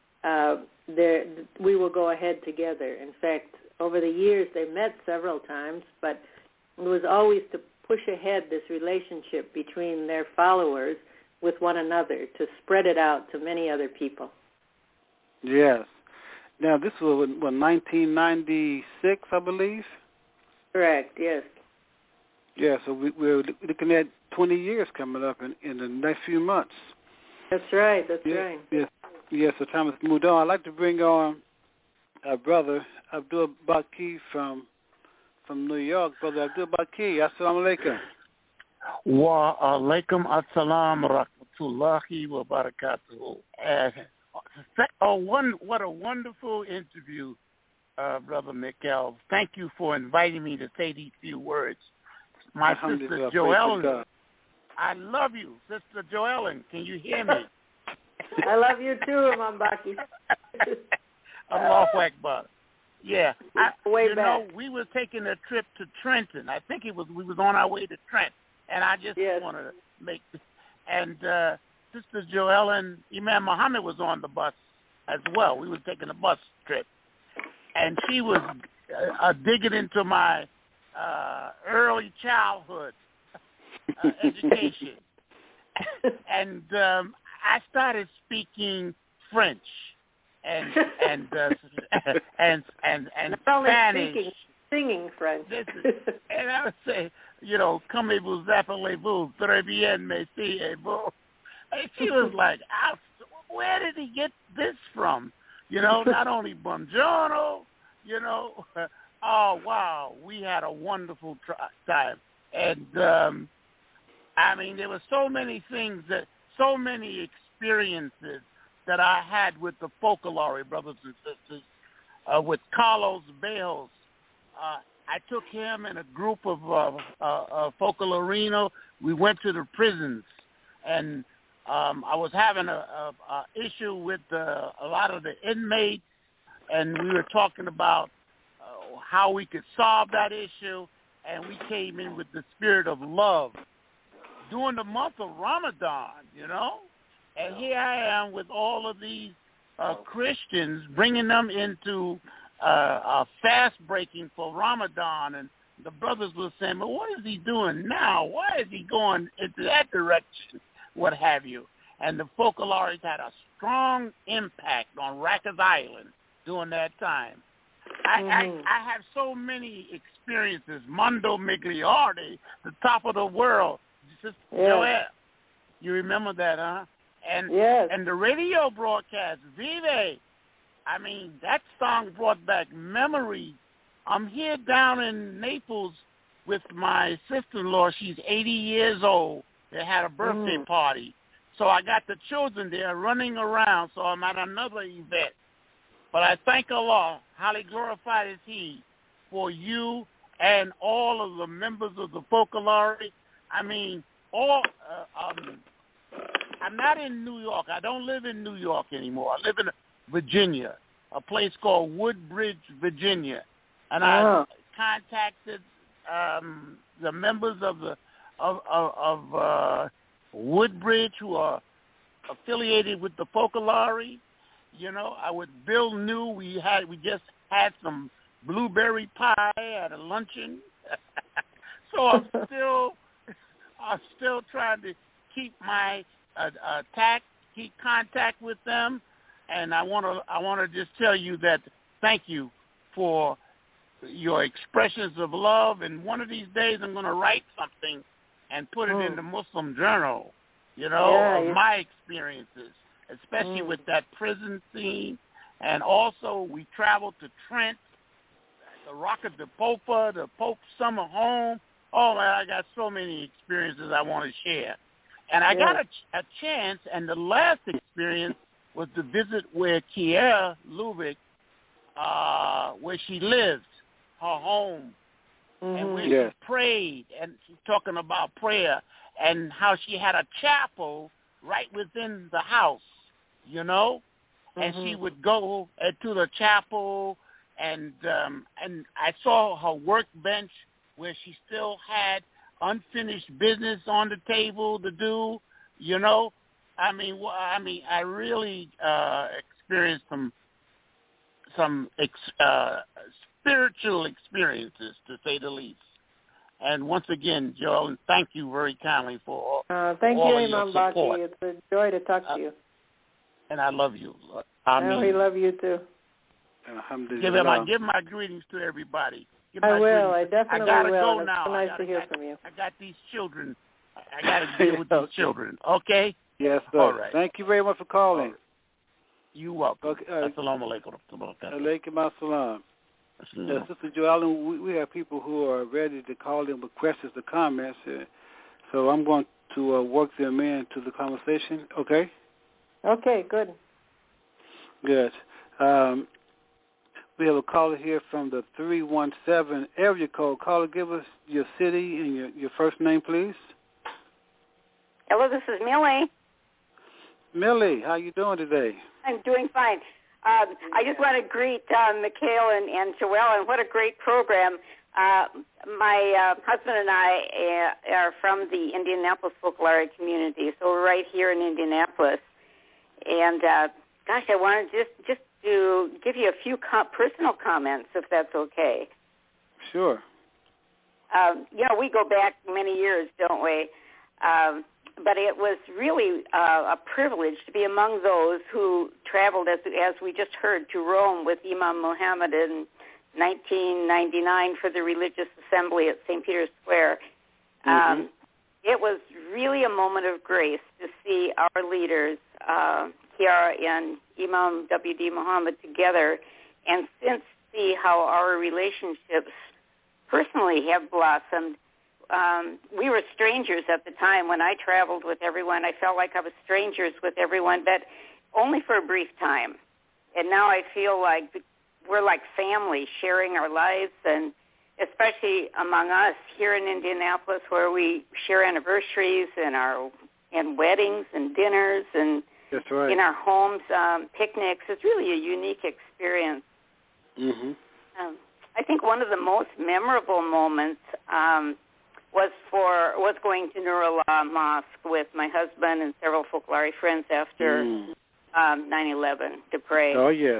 we will go ahead together. In fact, over the years, they met several times, but it was always to push ahead this relationship between their followers with one another, to spread it out to many other people. Yes. Now, this was, 1996, I believe? Correct, yes. Yeah, so we're looking at 20 years coming up in the next few months. That's right, right. Yes. Yes, so time has moved on. I'd like to bring on our brother Abdul Baki from New York. Brother Abdul Baki, assalamu alaikum. Wa alaikum assalam rahmatullahi wa barakatuhu. What a wonderful interview, Brother Mikkel. Thank you for inviting me to say these few words. My sister Joellen, I love you. Sister Joellen, can you hear me? I love you too, Imam Baki. Allahu Akbar. Yeah. Way back. We were taking a trip to Trenton. I think we was on our way to Trenton. And I just wanted to make this. And Sister Joellen, Imam Muhammad was on the bus as well. We were taking a bus trip. And she was digging into my early childhood education. And I started speaking French and Spanish. Singing French. And I would say, comment-vous appelez-vous, très bien, merci, et vous. And she was like, where did he get this from? Not only buongiorno, oh, wow, we had a wonderful time. And, there were so many things so many experiences that I had with the folklore, brothers and sisters, with Carlos Bales. I took him and a group of folklorino. We went to the prisons, and I was having a issue with a lot of the inmates, and we were talking about how we could solve that issue, and we came in with the spirit of love during the month of Ramadan, and here I am with all of these Christians, bringing them into a fast breaking for Ramadan, and the brothers were saying, "But what is he doing now? Why is he going into that direction? What have you?" And the folklorists had a strong impact on Rikers Island during that time. I have so many experiences. Mondo Migliardi, the top of the world. Just Joel, you remember that, huh? And and the radio broadcast, Vive. That song brought back memories. I'm here down in Naples with my sister-in-law. She's 80 years old. They had a birthday party. So I got the children there running around, so I'm at another event. But I thank Allah, highly glorified is He, for you and all of the members of the folklore. I'm not in New York. I don't live in New York anymore. I live in Virginia, a place called Woodbridge, Virginia. And I contacted the members of Woodbridge who are affiliated with the folklore. With Bill New, we just had some blueberry pie at a luncheon. So I'm still trying to keep my keep contact with them, and I want to just tell you that thank you for your expressions of love. And one of these days, I'm going to write something and put it in the Muslim Journal, of my experiences, especially with that prison scene. And also, we traveled to Trent, the Rock of the Popa, the Pope's summer home. Oh, man, I got so many experiences I want to share. And I got a chance, and the last experience was to visit where Kiera Lubick, where she lived, her home, and where she prayed. And she's talking about prayer and how she had a chapel right within the house, and she would go to the chapel, and I saw her workbench where she still had unfinished business on the table to do, I really experienced some spiritual experiences, to say the least. And once again, Joel, thank you very kindly for thank all you, of your Imam support. Baki. It's a joy to talk to you. And I love you. We love you too. Give my greetings to everybody. I will. I definitely gotta will. Go now. It's so nice to hear from you. I got these children. I got to deal with these children. Okay? Yes, sir. All right. Thank you very much for calling. You welcome. Okay, Assalamu alaikum. Alaikum assalam. Sister Joellen, we have people who are ready to call in with questions or comments, so I'm going to work them into the conversation, okay? Okay, good. Good. We have a caller here from the 317 area code. Caller, give us your city and your first name, please. Hello, this is Millie. Millie, how you doing today? I'm doing fine. I just want to greet Mikhail and Joelle, and what a great program. My husband and I are from the Indianapolis Folklore community, so we're right here in Indianapolis. And, gosh, I wanted just to give you a few personal comments, if that's okay. Sure. We go back many years, don't we? But it was really a privilege to be among those who traveled, as we just heard, to Rome with Imam Muhammad in 1999 for the religious assembly at St. Peter's Square. It was really a moment of grace to see our leaders, Kiara and Imam W.D. Muhammad, together, and since see how our relationships personally have blossomed. We were strangers at the time. When I traveled with everyone, I felt like I was strangers with everyone, but only for a brief time. And now I feel like we're like family, sharing our lives, and especially among us here in Indianapolis, where we share anniversaries and weddings and dinners and That's right. in our homes, picnics. It's really a unique experience. Mm-hmm. I think one of the most memorable moments was going to Nur Allah Mosque with my husband and several Folklore friends after 9/11 to pray. Oh yes.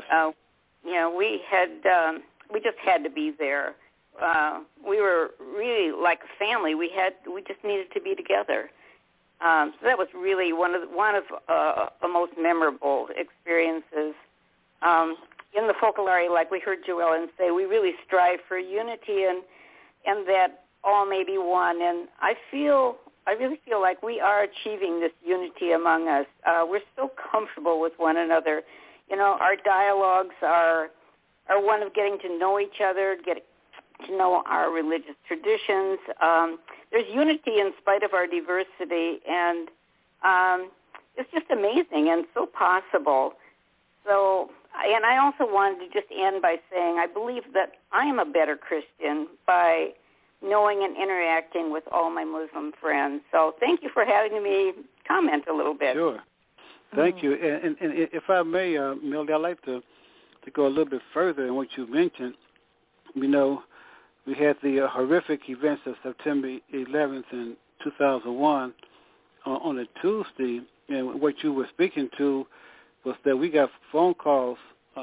We just had to be there. We were really like a family. We just needed to be together. So that was really one of the most memorable experiences. In the Folklore, like we heard Joellen say, we really strive for unity and that all may be one. And I really feel like we are achieving this unity among us. We're so comfortable with one another. Our dialogues are one of getting to know each other, get to know our religious traditions. There's unity in spite of our diversity, and it's just amazing and so possible. So, and I also wanted to just end by saying I believe that I am a better Christian by knowing and interacting with all my Muslim friends. So thank you for having me comment a little bit. Sure. Thank you. And if I may, Millie, I'd like to go a little bit further in what you mentioned. We had the horrific events of September 11th in 2001 on a Tuesday, and what you were speaking to was that we got phone calls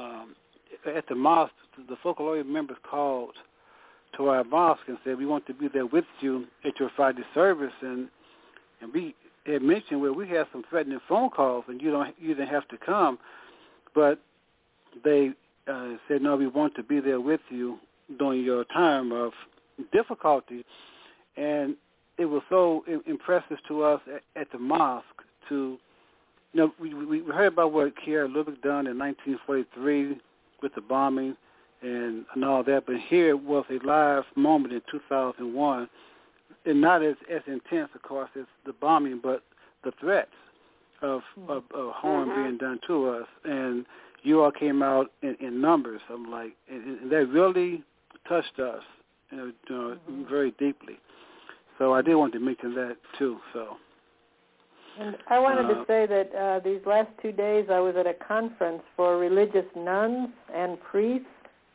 at the mosque. The Folklore members called to our mosque and said, we want to be there with you at your Friday service, and we had mentioned where we had some threatening phone calls, and you didn't have to come, but they said, no, we want to be there with you during your time of difficulty. And it was so impressive to us at the mosque to, we heard about what Kiara Lubick done in 1943 with the bombing and all that, but here it was a live moment in 2001, and not as intense, of course, as the bombing, but the threats of harm being done to us. And you all came out in numbers. I'm like, and that really touched us, very deeply. So I did want to mention that too. So. And I wanted to say that these last 2 days I was at a conference for religious nuns and priests,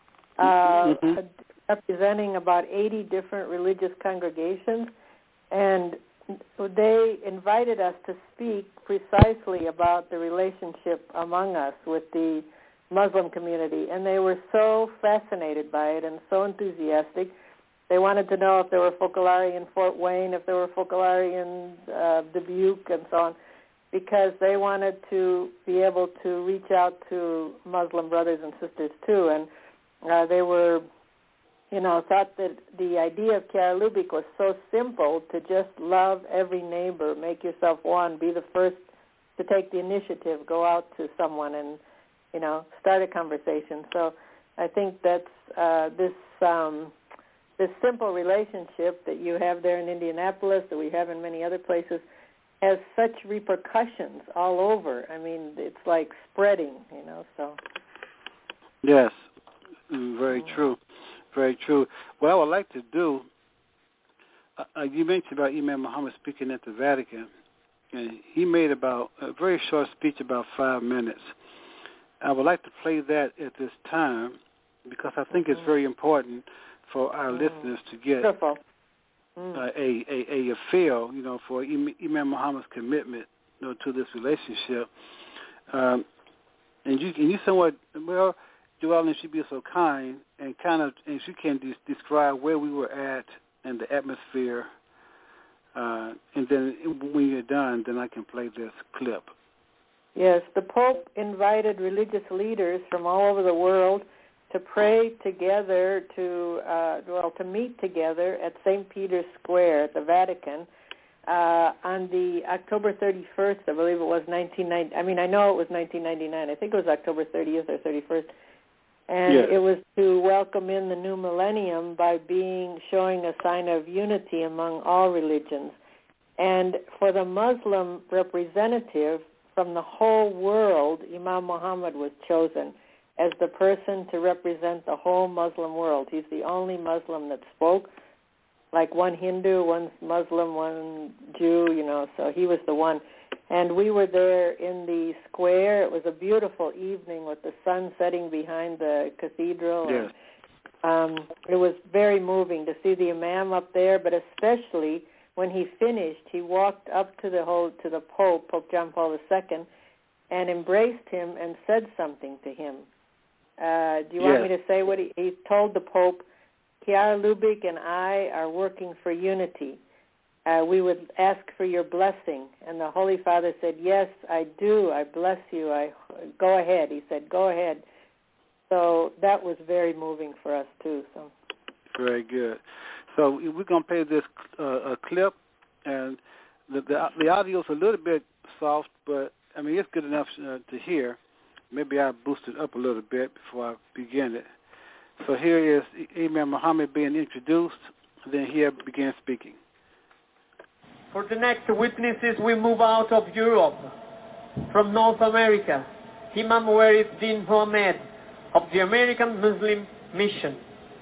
representing about 80 different religious congregations, and they invited us to speak precisely about the relationship among us with the Muslim community, and they were so fascinated by it and so enthusiastic. They wanted to know if there were Folklore in Fort Wayne, if there were Folklore in Dubuque, and so on, because they wanted to be able to reach out to Muslim brothers and sisters too. And they were, thought that the idea of Kiara Lubick was so simple, to just love every neighbor, make yourself one, be the first to take the initiative, go out to someone and start a conversation. So I think that's this simple relationship that you have there in Indianapolis, that we have in many other places, has such repercussions all over. I mean, it's like spreading, so. Yes, very true. Very true. What I would like to do, you mentioned about Imam Muhammad speaking at the Vatican, and he made about a very short speech, about 5 minutes. I would like to play that at this time because I think it's very important for our listeners to get a feel, for Imam Muhammad's commitment, to this relationship. And you somewhat, Joellen, she'd be so kind and and she can describe where we were at and the atmosphere. And then when you're done, then I can play this clip. Yes, the Pope invited religious leaders from all over the world to pray together, to meet together at St. Peter's Square at the Vatican on the October 31st, I believe it was 1990. I mean, I know it was 1999. I think it was October 30th or 31st. And it was to welcome in the new millennium by showing a sign of unity among all religions. And for the Muslim representative from the whole world, Imam Muhammad was chosen as the person to represent the whole Muslim world. He's the only Muslim that spoke, like one Hindu, one Muslim, one Jew, so he was the one. And we were there in the square. It was a beautiful evening with the sun setting behind the cathedral. Yes. And, it was very moving to see the Imam up there, but especially when he finished, he walked up to the Pope, Pope John Paul II, and embraced him and said something to him. Do you want me to say what he told the Pope? Kiara Lubick and I are working for unity. We would ask for your blessing. And the Holy Father said, yes, I do. I bless you. Go ahead. He said, go ahead. So that was very moving for us, too. So very good. So we're going to play this a clip, and the audio is a little bit soft, but, I mean, it's good enough to hear. Maybe I'll boost it up a little bit before I begin it. So here is Imam Muhammad being introduced, and then he began speaking. For the next witnesses, we move out of Europe, from North America, Imam Waris-Din Mohammed of the American Muslim Mission.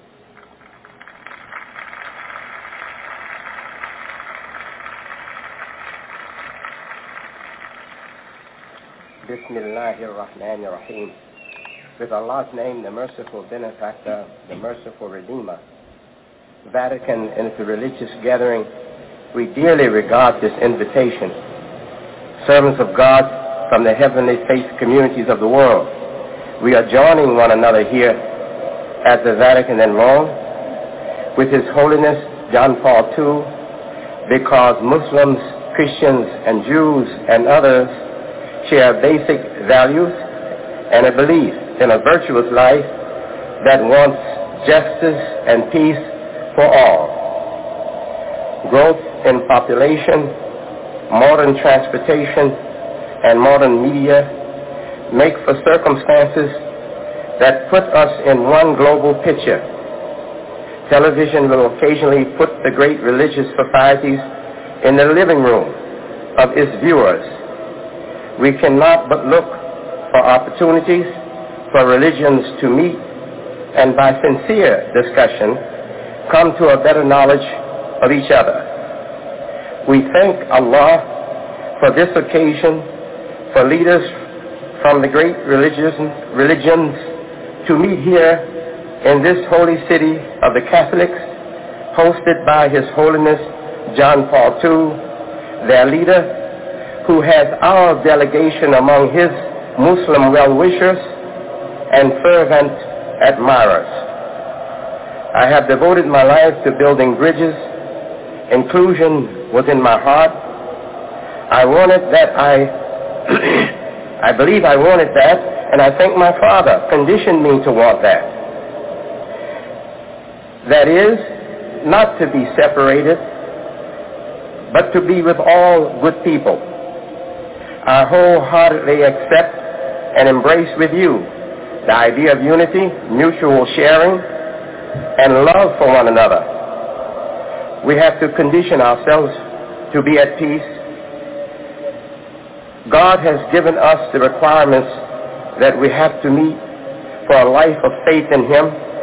Bismillahirrahmanirrahim. With Allah's name, the merciful benefactor, the merciful redeemer. Vatican and its religious gathering, we dearly regard this invitation. Servants of God from the heavenly faith communities of the world, we are joining one another here at the Vatican in Rome with His Holiness John Paul II, because Muslims, Christians, and Jews and others share basic values and a belief in a virtuous life that wants justice and peace for all. Growth in population, modern transportation, and modern media make for circumstances that put us in one global picture. Television will occasionally put the great religious societies in the living room of its viewers. We cannot but look for opportunities for religions to meet and by sincere discussion come to a better knowledge of each other. We thank Allah for this occasion, for leaders from the great religions to meet here in this holy city of the Catholics, hosted by His Holiness John Paul II, their leader, who has our delegation among his Muslim well-wishers and fervent admirers. I have devoted my life to building bridges. Inclusion was in my heart. I believe I wanted that, and I think my Father conditioned me to want that. That is, not to be separated, but to be with all good people. I wholeheartedly accept and embrace with you the idea of unity, mutual sharing, and love for one another. We have to condition ourselves to be at peace. God has given us the requirements that we have to meet for a life of faith in Him.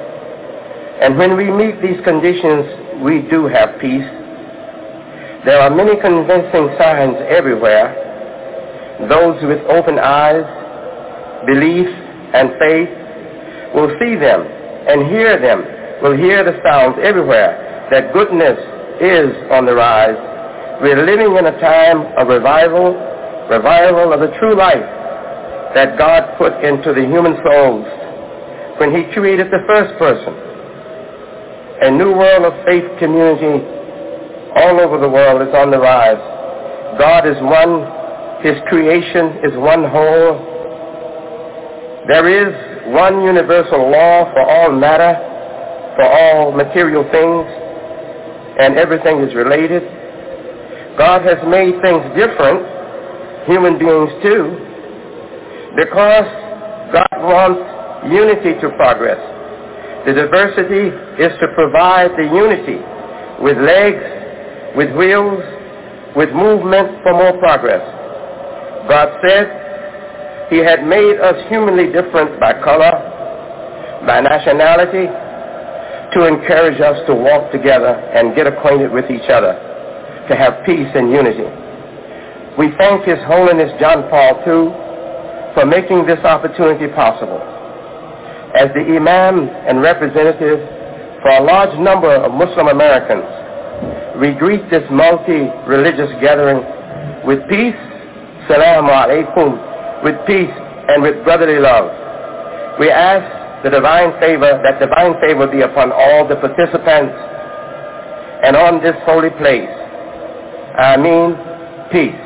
And when we meet these conditions, we do have peace. There are many convincing signs everywhere. Those with open eyes, belief, and faith will see them and hear them, will hear the sounds everywhere that goodness is on the rise. We're living in a time of revival of the true life that God put into the human souls when He created the first person. A new world of faith community all over the world is on the rise. God is one. His creation is one whole. There is one universal law for all matter, for all material things, and everything is related. God has made things different, human beings too, because God wants unity to progress. The diversity is to provide the unity with legs, with wheels, with movement for more progress. God said He had made us humanly different by color, by nationality, to encourage us to walk together and get acquainted with each other, to have peace and unity. We thank His Holiness John Paul II for making this opportunity possible. As the Imam and representative for a large number of Muslim Americans, we greet this multi-religious gathering with peace, Salaam alaikum, with peace and with brotherly love. We ask that divine favor be upon all the participants and on this holy place. Ameen. Peace.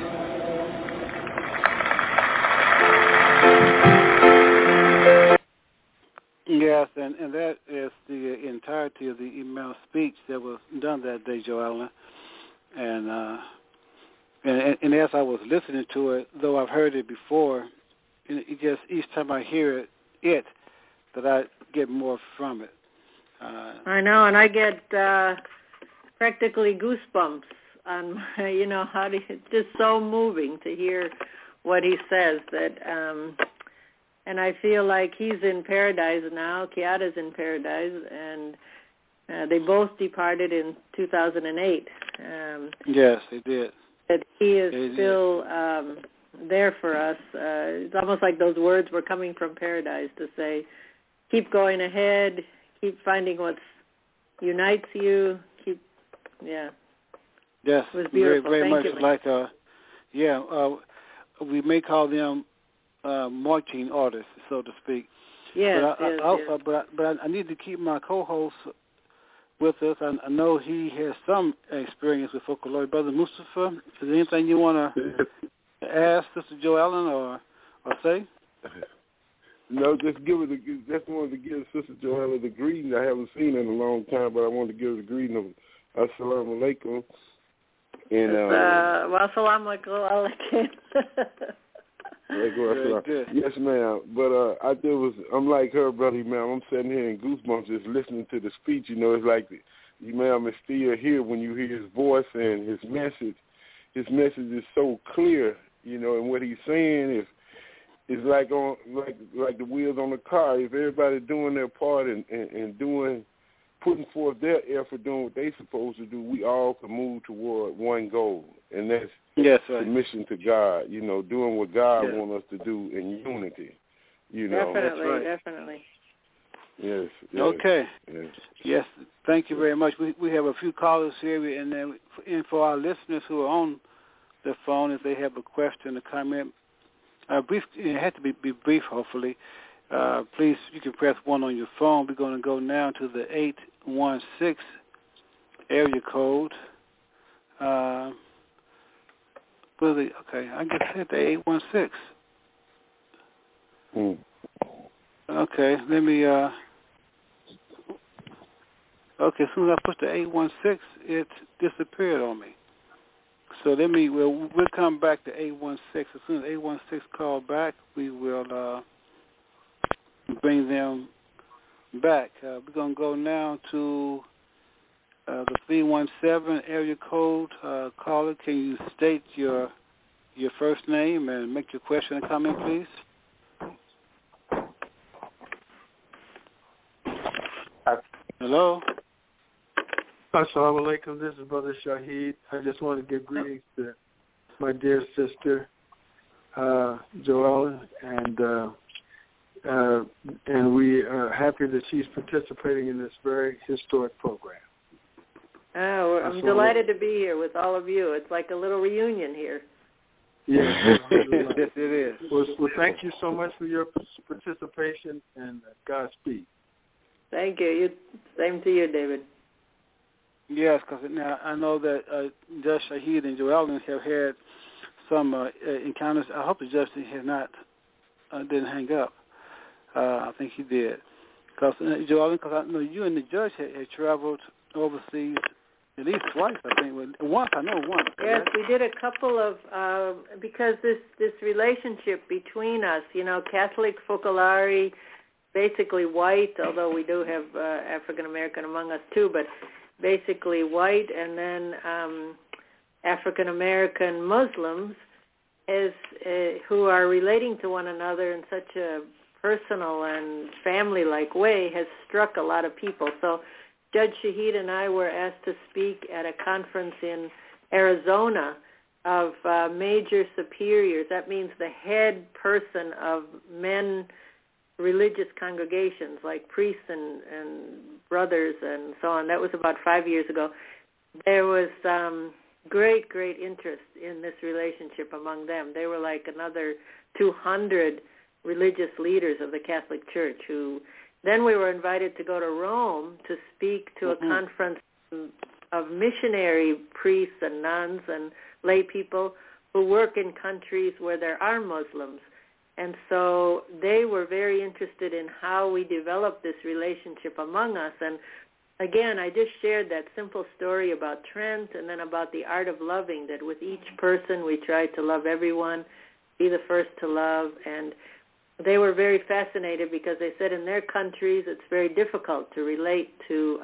Yes, and that is the entirety of the Imam speech that was done that day, Joe Allen. And as I was listening to it, though I've heard it before, it just each time I hear it, that I get more from it. I know, and I get practically goosebumps on, how it's just so moving to hear what he says. And I feel like he's in paradise now. Kiata's in paradise, and they both departed in 2008. Yes, they did. That he is still there for us. It's almost like those words were coming from paradise to say, keep going ahead, keep finding what unites you, Yes, it was beautiful. very much you. like, we may call them marching orders, so to speak. Yes, but I need to keep my co-host with us. I know he has some experience with folklore. Brother Mustafa, is there anything you want to ask Sister Joe Allen or say? No, just wanted to give Sister Joe Allen the greeting. I haven't seen her in a long time, but I wanted to give her the greeting of Assalamu alaikum. And Assalamu alaikum. Yes, ma'am. But I'm like her, brother, ma'am. I'm sitting here in goosebumps just listening to the speech. It's like the Imam is still here when you hear his voice and his message. His message is so clear, and what he's saying is like the wheels on the car. If everybody doing their part and putting forth their effort, doing what they supposed to do, we all can move toward one goal, and that's submission to God. Doing what God wants us to do in unity. Definitely. Yes. Okay. Yes. Thank you very much. We have a few callers here, and for our listeners who are on the phone, if they have a question or comment, brief. It has to be brief, hopefully. Please, you can press 1 on your phone. We're going to go now to the 816 area code. Okay, I just hit the 816. Okay, let me. Okay, as soon as I push the 816, it disappeared on me. So we'll come back to 816. As soon as 816 call back, we will bring them back. We're going to go now to the 317 area code. Caller, can you state your first name and make your question and comment, please? Hello? Assalamu alaikum. This is Brother Shahid. I just want to give greetings to my dear sister, Joelle, and we are happy that she's participating in this very historic program. Oh, I'm delighted to be here with all of you. It's like a little reunion here. Yes, yes, it is. Well, thank you so much for your participation, and Godspeed. Thank you. Same to you, David. Yes, because now I know that Judge Shahid and Joel have had some encounters. I hope the judge didn't hang up. I think he did. Because Joel, because I know you and the judge had traveled overseas at least twice. I think once. I know once. Yes, we did a couple of because this relationship between us, Catholic Focolari, basically white, although we do have African American among us too, but basically white, and then African American Muslims who are relating to one another in such a personal and family-like way has struck a lot of people. So Judge Shahid and I were asked to speak at a conference in Arizona of major superiors. That means the head person of men religious congregations like priests and brothers and so on. That was about 5 years ago. There was great interest in this relationship among them. They were like another 200 religious leaders of the Catholic Church who then we were invited to go to Rome to speak to a conference of missionary priests and nuns and lay people who work in countries where there are Muslims. And so they were very interested in how we develop this relationship among us. And again, I just shared that simple story about Trent and then about the art of loving, that with each person we try to love everyone, be the first to love. And they were very fascinated because they said in their countries it's very difficult to relate to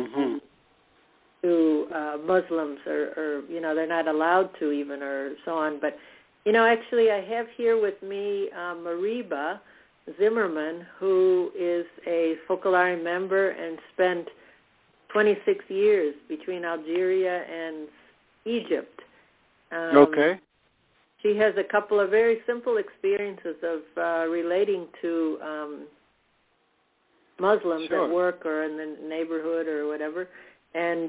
Muslims or they're not allowed to even or so on. But actually I have here with me Mariba Zimmerman, who is a Focolari member and spent 26 years between Algeria and Egypt. Okay. She has a couple of very simple experiences of relating to Muslims at work or in the neighborhood or whatever. And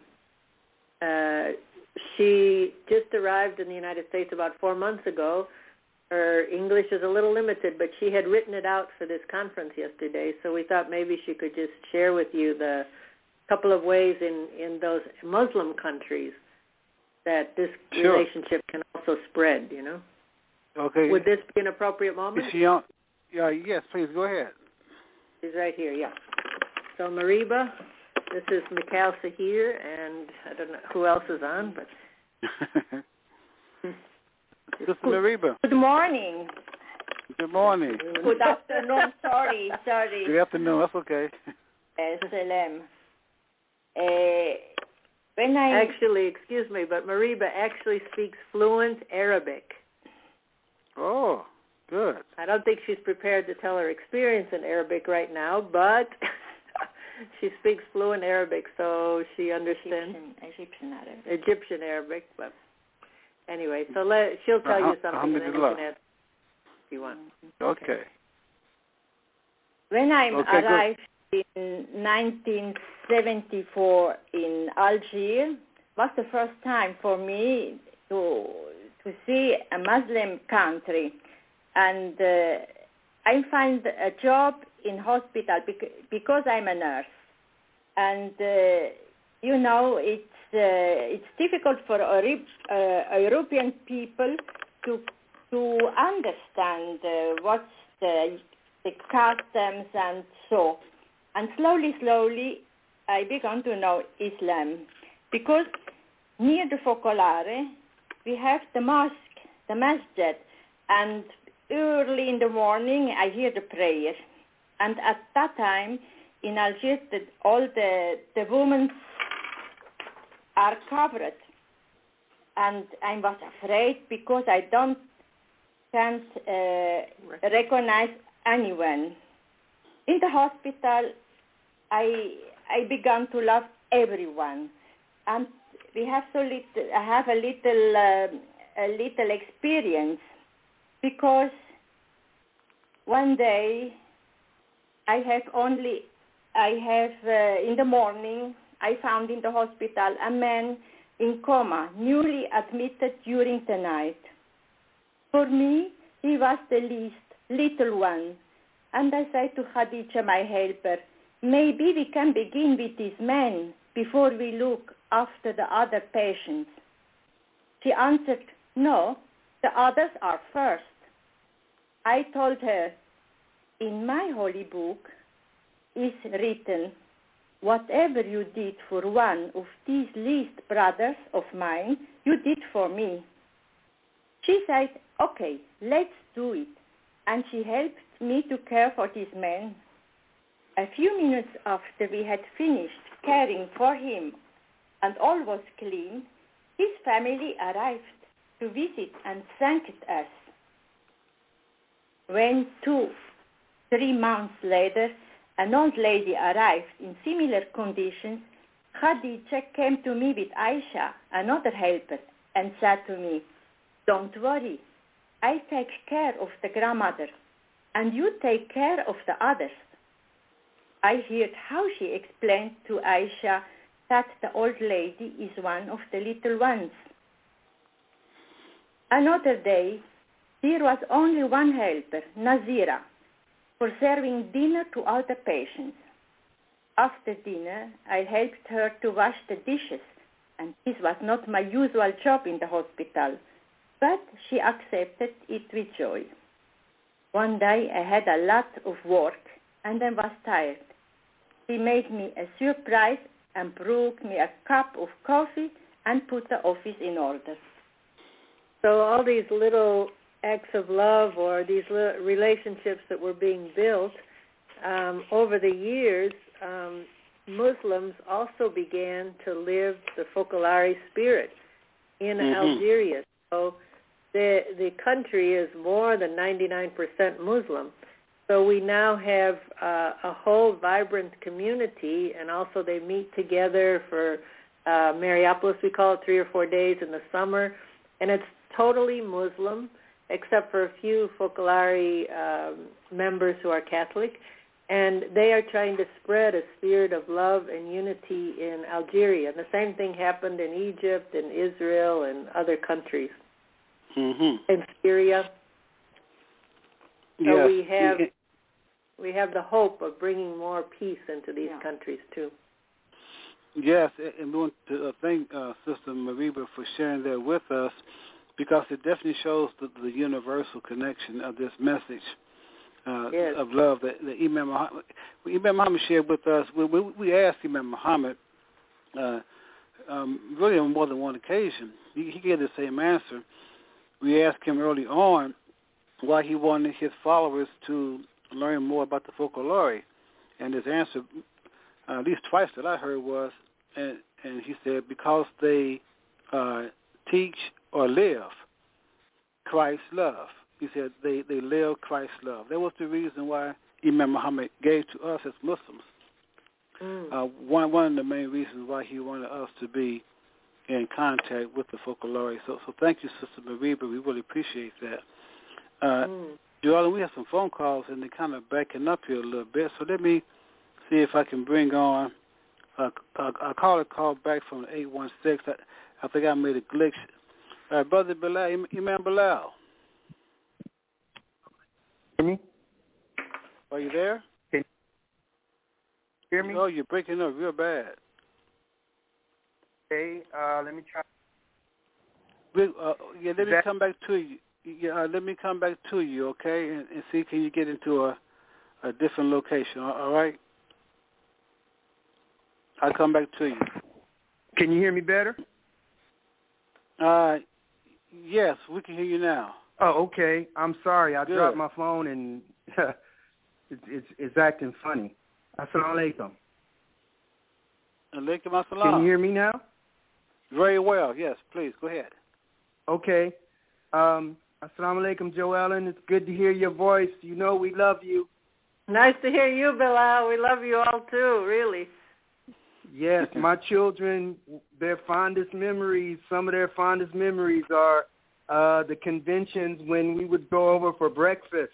she just arrived in the United States about 4 months ago. Her English is a little limited, but she had written it out for this conference yesterday, so we thought maybe she could just share with you the couple of ways in those Muslim countries that this relationship can also spread, Okay. Would this be an appropriate moment? Is she on? Yes, please, go ahead. She's right here, yeah. So Mariba, this is Mikhail Sahir, and I don't know who else is on, but... Sister Mariba. Good morning. Good morning. Good afternoon. Sorry. Good afternoon. That's okay. Salam. Actually, excuse me, but Mariba actually speaks fluent Arabic. Oh, good. I don't think she's prepared to tell her experience in Arabic right now, but she speaks fluent Arabic, so she understands Egyptian Arabic, but anyway, so she'll tell you something, and then you can ask if you want. Okay. When I arrived in 1974 in Algiers, was the first time for me to see a Muslim country, and I find a job in hospital because I'm a nurse, and it's difficult for European people to understand what's the customs and so. And slowly, I began to know Islam because near the Focolare we have the mosque, the masjid, and early in the morning I hear the prayer. And at that time in Algiers, all the women are covered. And I was afraid because I can't recognize anyone. In the hospital, I began to love everyone, and we have I have a little experience, because one day in the morning I found in the hospital a man in coma, newly admitted during the night. For me, he was the little one. And I said to Khadija, my helper, maybe we can begin with this man before we look after the other patients. She answered, no, the others are first. I told her, in my holy book is written, whatever you did for one of these least brothers of mine, you did for me. She said, okay, let's do it. And she helped me to care for this man. A few minutes after we had finished caring for him and all was clean, his family arrived to visit and thanked us. When 2-3 months later, an old lady arrived in similar conditions, Khadija came to me with Aisha, another helper, and said to me, don't worry, I take care of the grandmother, and you take care of the others. I heard how she explained to Aisha that the old lady is one of the little ones. Another day, there was only one helper, Nazira, for serving dinner to all the patients. After dinner, I helped her to wash the dishes, and this was not my usual job in the hospital, but she accepted it with joy. One day I had a lot of work and I was tired. She made me a surprise and brewed me a cup of coffee and put the office in order. So all these little acts of love or these relationships that were being built over the years, Muslims also began to live the Focolare spirit in Algeria. So the country is more than 99% Muslim. So we now have a whole vibrant community, and also they meet together for Mariapolis. We call it 3 or 4 days in the summer, and it's totally Muslim, except for a few Focolare members who are Catholic. And they are trying to spread a spirit of love and unity in Algeria. And the same thing happened in Egypt and Israel and other countries. In Syria. So we have the hope of bringing more peace into these countries too. Yes, and we want to thank Sister Mariba for sharing that with us, because it definitely shows the universal connection of this message of love that Imam Muhammad shared with us. We asked Imam Muhammad really on more than one occasion. He gave the same answer. We asked him early on why he wanted his followers to learn more about the Focolare, and his answer, at least twice that I heard, was, and he said, because they teach or live Christ's love. He said they live Christ's love. That was the reason why Imam Muhammad gave to us as Muslims. One of the main reasons why he wanted us to be in contact with the Focolare. So thank you, Sister Mariba. We really appreciate that. Joel, we have some phone calls, and they're kind of backing up here a little bit. So let me see if I can bring on a caller called back from 816. I think I made a glitch. Brother Bilal, Imam Bilal. Hear me? Are you there? Can you hear me? Oh, you're breaking up real bad. Okay, let me try. Let me come back to you. Let me come back to you, okay, and see, can you get into a different location, all right? I'll come back to you. Can you hear me better? Yes, we can hear you now. Oh, okay. I'm sorry. I Good. dropped my phone and it's acting funny. Assalamu alaikum. Alaikum assalam. Can you hear me now? Very well. Yes, please go ahead. Okay. Assalamu alaikum, Joellen. It's good to hear your voice. You know we love you. Nice to hear you, Bilal. We love you all too, really. Yes, my children, their fondest memories, some of their fondest memories are the conventions when we would go over for breakfast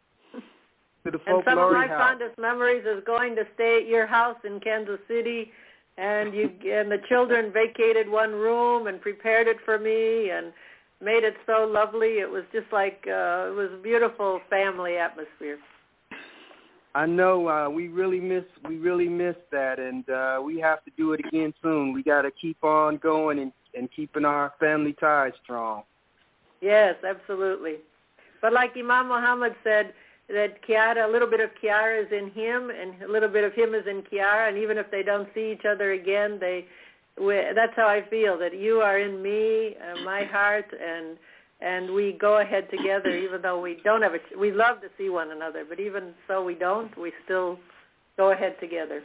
to the And some of my house. fondest memories is going to stay at your house in Kansas City, and the children vacated one room and prepared it for me and made it so lovely. It was just like it was a beautiful family atmosphere. I know we really miss that, and we have to do it again soon. We got to keep on going and keeping our family ties strong. Yes, absolutely. But like Imam Muhammad said, that Kiara, a little bit of Kiara is in him, and a little bit of him is in Kiara, and even if they don't see each other again, that's how I feel, that you are in me, my heart, and we go ahead together, even though we don't have we love to see one another, but even so we don't, we still go ahead together.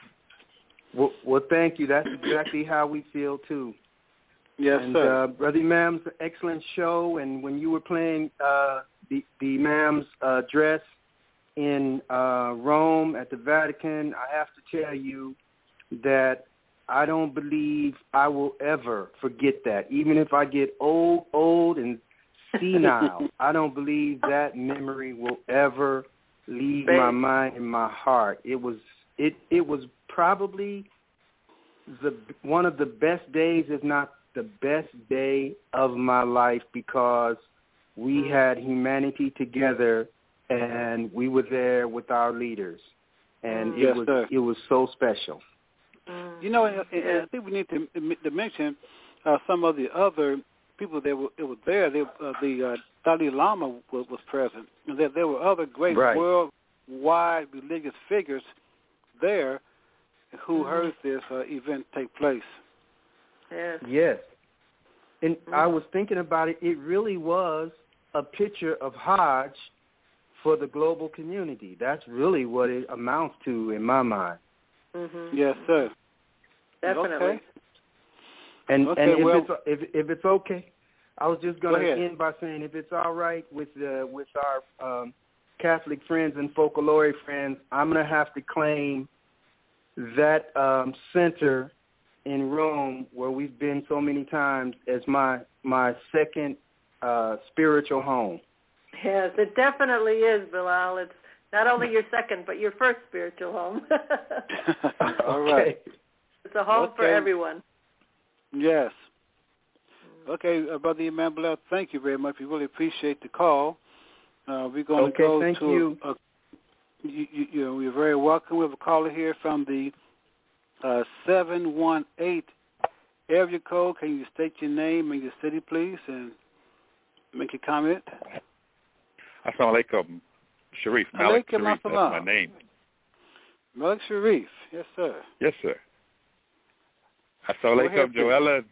Well, thank you. That's exactly how we feel too. Yes, and, sir. Brother Imam's excellent show, and when you were playing the Imam's address in Rome at the Vatican, I have to tell you that I don't believe I will ever forget that. Even if I get old and senile, I don't believe that memory will ever leave my mind and my heart. It was probably one of the best days, if not the best day of my life, because we had humanity together and we were there with our leaders, and it was so special. You know, I think we need to mention some of the other people that were there. The Dalai Lama was present. And there were other great worldwide religious figures there who heard this event take place. Yes. And I was thinking about it. It really was a picture of Hajj for the global community. That's really what it amounts to in my mind. Mm-hmm. Yes, sir. Definitely. Okay. And if it's okay, I was just going to end by saying, if it's all right with our Catholic friends and folklore friends, I'm going to have to claim that center in Rome, where we've been so many times, as my second spiritual home. Yes, it definitely is, Bilal. It's not only your second, but your first spiritual home. All right. It's a home for everyone. Yes. Okay, Brother Imam Bilal, thank you very much. We really appreciate the call. We're going to go thank to you're very welcome. We have a caller here from the 718 area code. Can you state your name and your city, please, and make a comment? Assalamu alaikum. Sharif. Malik Sharif, that's my name. Malik Sharif. Yes, sir. Yes, sir. Assalamu alaikum, Joella.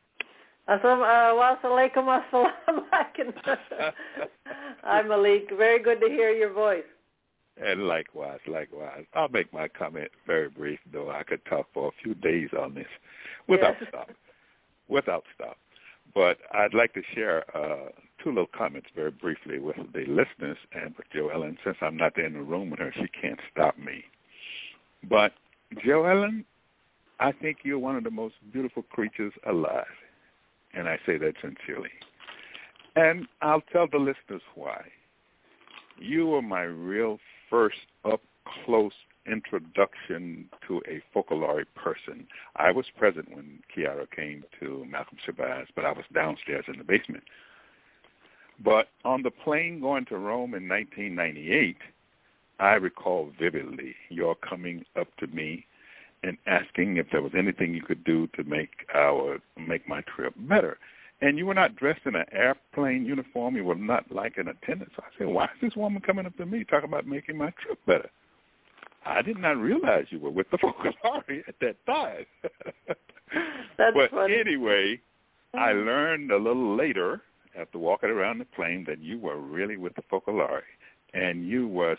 Wa-alaikum assalam. Hi, Malik. Very good to hear your voice. And likewise. I'll make my comment very brief, though I could talk for a few days on this without stop. But I'd like to share two little comments very briefly with the listeners and with Joellen. Since I'm not in the room with her, she can't stop me. But, Joellen, I think you're one of the most beautiful creatures alive, and I say that sincerely. And I'll tell the listeners why. You were my real first up-close introduction to a folklore person. I was present when Kiara came to Malcolm Shabazz, but I was downstairs in the basement. But on the plane going to Rome in 1998, I recall vividly your coming up to me and asking if there was anything you could do to make my trip better. And you were not dressed in an airplane uniform. You were not like an attendant. So I said, why is this woman coming up to me talking about making my trip better? I did not realize you were with the folklore at that time. That's but funny. anyway, I learned a little later after walking around the plane that you were really with the Focolare, and you were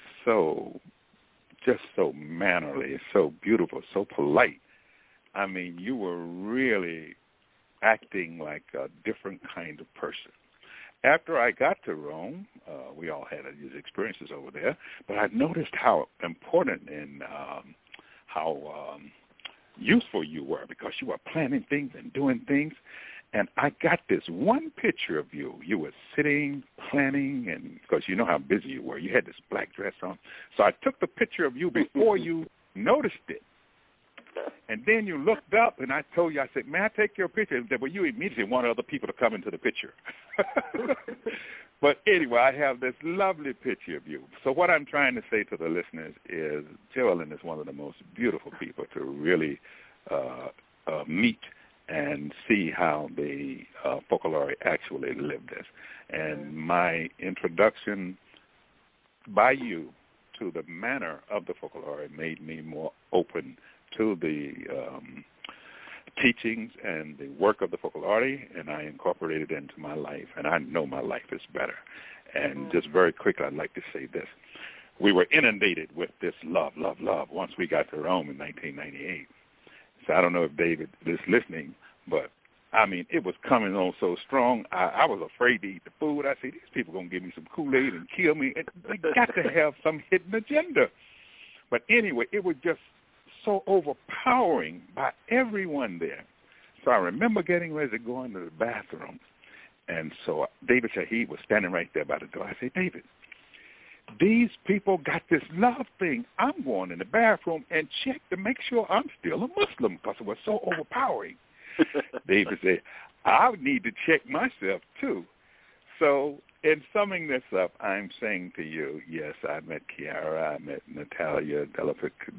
just so mannerly, so beautiful, so polite. I mean, you were really acting like a different kind of person. After I got to Rome, we all had these experiences over there, but I noticed how important and how useful you were, because you were planning things and doing things. And I got this one picture of you. You were sitting, planning, and because you know how busy you were. You had this black dress on. So I took the picture of you before you noticed it. And then you looked up, and I told you, I said, may I take your picture? And said, well, you immediately wanted other people to come into the picture. But anyway, I have this lovely picture of you. So what I'm trying to say to the listeners is Geraldine is one of the most beautiful people to really meet and see how the Focolare actually lived this. And my introduction by you to the manner of the Focolare made me more open to the teachings and the work of the Focolare, and I incorporated it into my life, and I know my life is better. And just very quickly, I'd like to say this. We were inundated with this love, love, love once we got to Rome in 1998. So I don't know if David is listening, but, I mean, it was coming on so strong, I was afraid to eat the food. I said, these people are going to give me some Kool-Aid and kill me. And they got to have some hidden agenda. But anyway, it was just so overpowering by everyone there. So I remember getting ready to go into the bathroom, and so David Shaheed was standing right there by the door. I said, David, these people got this love thing. I'm going in the bathroom and check to make sure I'm still a Muslim, because it was so overpowering. David said, I need to check myself too. So in summing this up, I'm saying to you, yes, I met Kiara, I met Natalia Della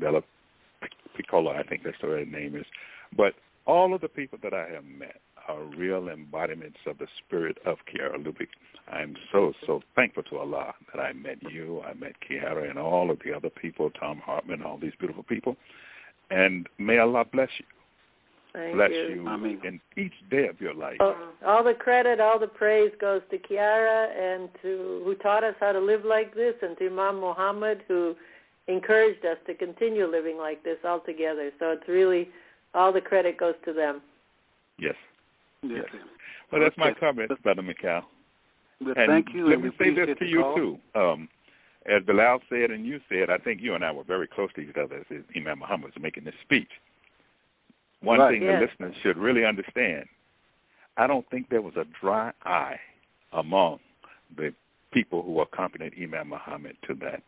Piccola, I think that's the right name is. But all of the people that I have met are real embodiments of the spirit of Kiara Lubick. I'm so thankful to Allah that I met you, I met Kiara, and all of the other people, Tom Hartman, all these beautiful people. And may Allah bless you. Bless you in each day of your life. All the credit, all the praise goes to Kiara and to who taught us how to live like this, and to Imam Muhammad, who encouraged us to continue living like this all together. So it's really, all the credit goes to them. Yes. Well, that's my comment, Brother Mikhail. Well, and thank you. Let me say this to you, too. As Bilal said and you said, I think you and I were very close to each other as Imam Muhammad was making this speech. One thing the listeners should really understand, I don't think there was a dry eye among the people who accompanied Imam Muhammad to that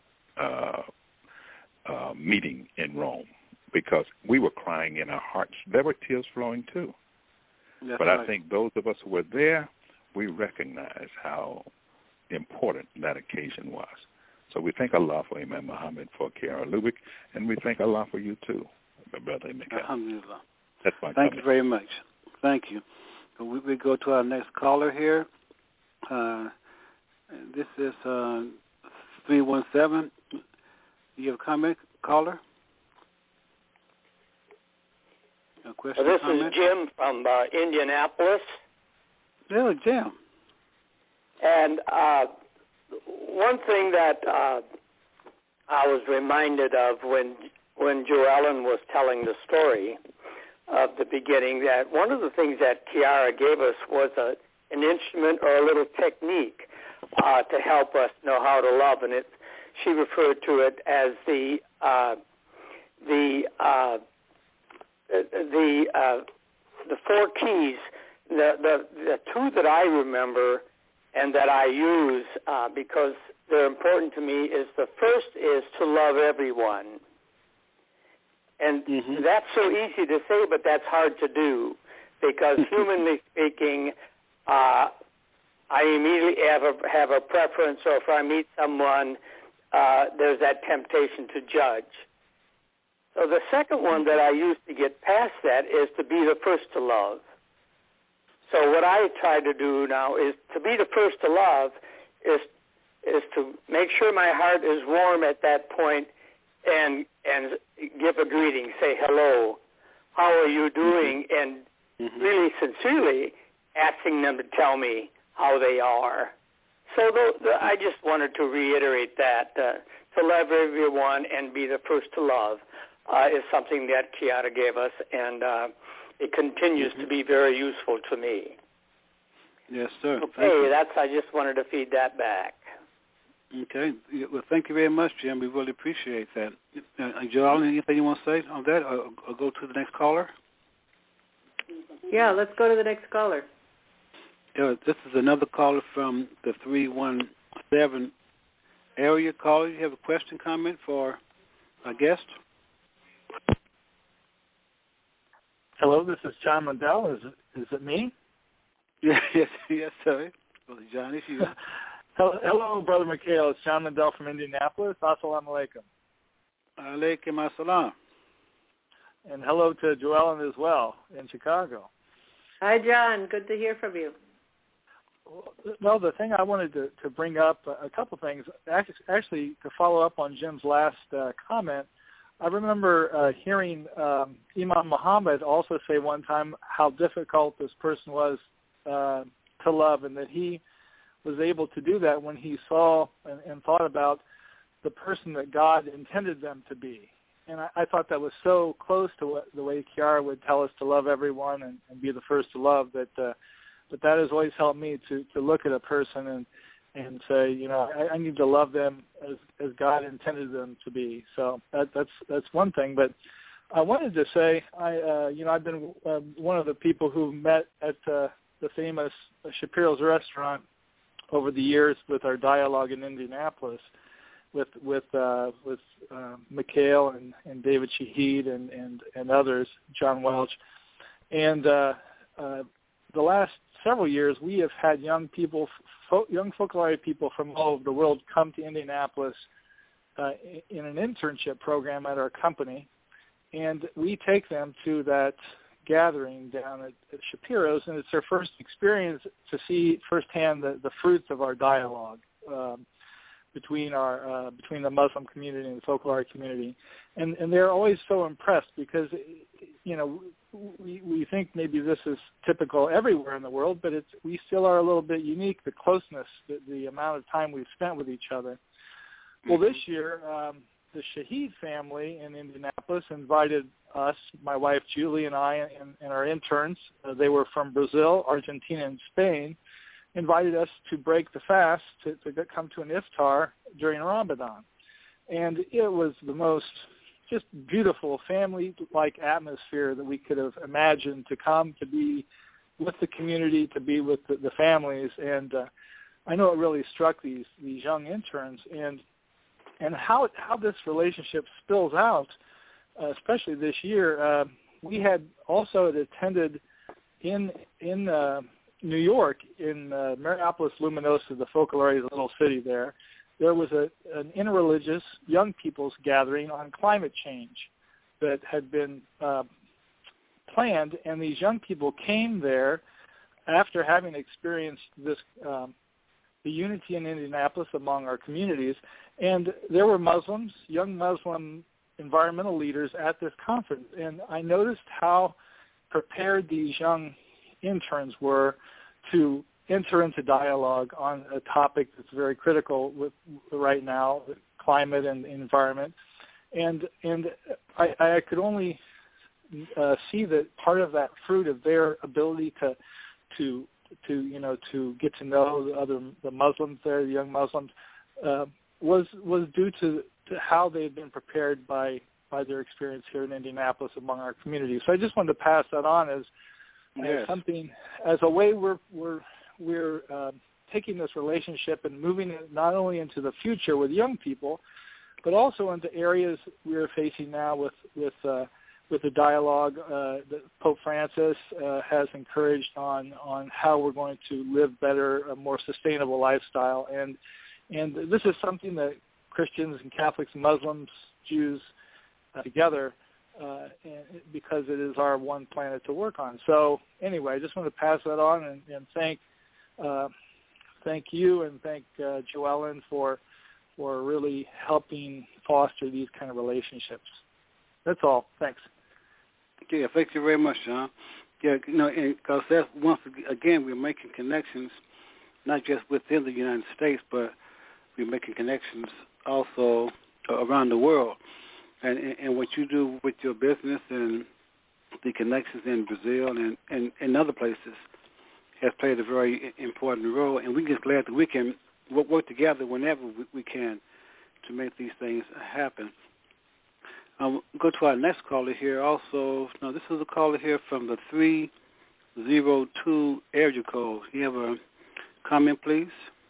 meeting in Rome, because we were crying in our hearts. There were tears flowing too. But I think those of us who were there, we recognize how important that occasion was. So we thank Allah for Imam Muhammad, for Kiara Lubick, and we thank Allah for you too, my brother Mikhail. Alhamdulillah. That's my Thank you very much. Thank you. We go to our next caller here. This is 317. You have a comment, caller? A question, this comment? is Jim from Indianapolis. Yeah, Jim. And one thing that I was reminded of when Joe Ellen was telling the story of the beginning, that one of the things that Kiara gave us was an instrument or a little technique to help us know how to love, and she referred to it as the 4 keys. The 2 that I remember and that I use because they're important to me is, the first is to love everyone. And that's so easy to say, but that's hard to do, because humanly speaking, I immediately have a preference, or if I meet someone, there's that temptation to judge. So the second one that I use to get past that is to be the first to love. So what I try to do now is to be the first to love is to make sure my heart is warm at that point, and give a greeting, say hello, how are you doing, and really sincerely asking them to tell me how they are. So I just wanted to reiterate that to love everyone and be the first to love is something that Kiara gave us, and it continues to be very useful to me. Yes, sir. Okay, I just wanted to feed that back. Okay. Well, thank you very much, Jim. We really appreciate that. Joel, anything you want to say on that, or go to the next caller? Yeah, let's go to the next caller. This is another caller from the 317 area caller. You have a question, comment for our guest? Hello, this is John Mandel. Is it me? Yes, sir. Well, John, it's you. Hello, Brother Mikhail. It's John Mandel from Indianapolis. Assalamu alaikum. Alaikum assalam. And hello to Joellen as well in Chicago. Hi, John. Good to hear from you. Well, the thing I wanted to bring up, a couple things, actually to follow up on Jim's last comment, I remember hearing Imam Muhammad also say one time how difficult this person was to love, and that he was able to do that when he saw and thought about the person that God intended them to be. And I thought that was so close to the way Kiara would tell us to love everyone and be the first to love, that has always helped me to look at a person and say, you know, I need to love them as God intended them to be. So that's one thing. But I wanted to say, I've been one of the people who met at the famous Shapiro's restaurant over the years with our dialogue in Indianapolis with Mikhail and David Shahid and others, John Welch. And the last several years, we have had young folklore people from all over the world come to Indianapolis in an internship program at our company, and we take them to that gathering down at Shapiro's, and it's their first experience to see firsthand the fruits of our dialogue between the Muslim community and the folklore community, and they're always so impressed because, you know, we think maybe this is typical everywhere in the world, but we still are a little bit unique, the closeness, the amount of time we've spent with each other. Well, this year, the Shahid family in Indianapolis invited us, my wife Julie and I, and our interns, they were from Brazil, Argentina, and Spain, invited us to break the fast to come to an iftar during Ramadan. And it was the most just beautiful family-like atmosphere that we could have imagined, to come to be with the community, to be with the families. And I know it really struck these young interns, and how this relationship spills out, especially this year. We had also attended in New York, in Mariapolis Luminosa, the folklore's little city there. There was an interreligious young people's gathering on climate change that had been planned, and these young people came there after having experienced this the unity in Indianapolis among our communities, and there were Muslims, young Muslim environmental leaders at this conference, and I noticed how prepared these young interns were to enter into dialogue on a topic that's very critical with right now, climate and environment. And I could only see that part of that fruit of their ability to get to know the Muslims there, the young Muslims, was due to how they've been prepared by their experience here in Indianapolis among our community. So I just wanted to pass that on as something, as a way we're taking this relationship and moving it not only into the future with young people, but also into areas we're facing now with the dialogue that Pope Francis has encouraged on how we're going to live better, a more sustainable lifestyle. And this is something that Christians and Catholics, Muslims, Jews together, because it is our one planet to work on. So anyway, I just want to pass that on and thank you and thank Joellen for really helping foster these kind of relationships. That's all. Thanks. Yeah, thank you very much, John. Yeah, because that's once again we're making connections not just within the United States, but we're making connections also around the world. And what you do with your business and the connections in Brazil and other places has played a very important role. And we're just glad that we can work together whenever we can to make these things happen. Go to our next caller here also. No, this is a caller here from the 302 area code. You have a comment, please?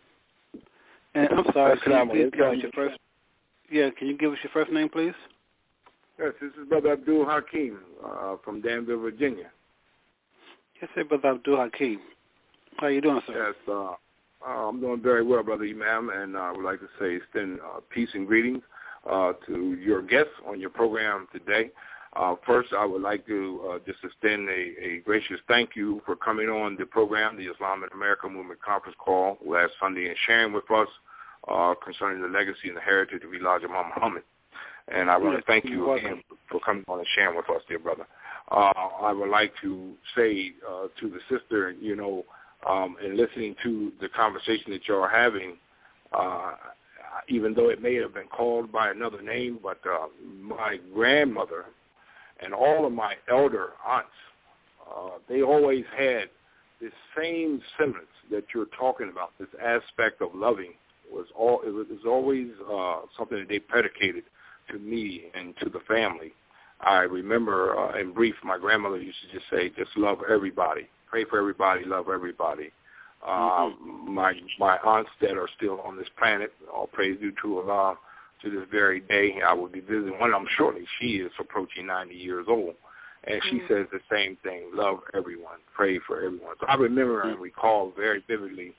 And I'm sorry, can you give us your first? Yeah, can you give us your first name, please? Yes, this is Brother Abdul Hakim from Danville, Virginia. Yes, sir, Brother Abdul Hakim. How are you doing, sir? Yes, I'm doing very well, Brother Imam, and I would like to say extend peace and greetings to your guests on your program today. First, I would like to just extend a gracious thank you for coming on the program, the Islam in America Movement Conference Call last Sunday, and sharing with us concerning the legacy and the heritage of Elijah Muhammad. And I want to thank you again for coming on and sharing with us, dear brother. I would like to say to the sister, in listening to the conversation that y'all are having, even though it may have been called by another name, but my grandmother and all of my elder aunts, they always had this same semblance that you're talking about, this aspect of loving. It was always something that they predicated to me and to the family. I remember, in brief, my grandmother used to just say, just love everybody. Pray for everybody, love everybody. My aunts that are still on this planet, all praise due to Allah, to this very day. I will be visiting one of them shortly. She is approaching 90 years old. And she says the same thing, love everyone, pray for everyone. So I remember and recall very vividly,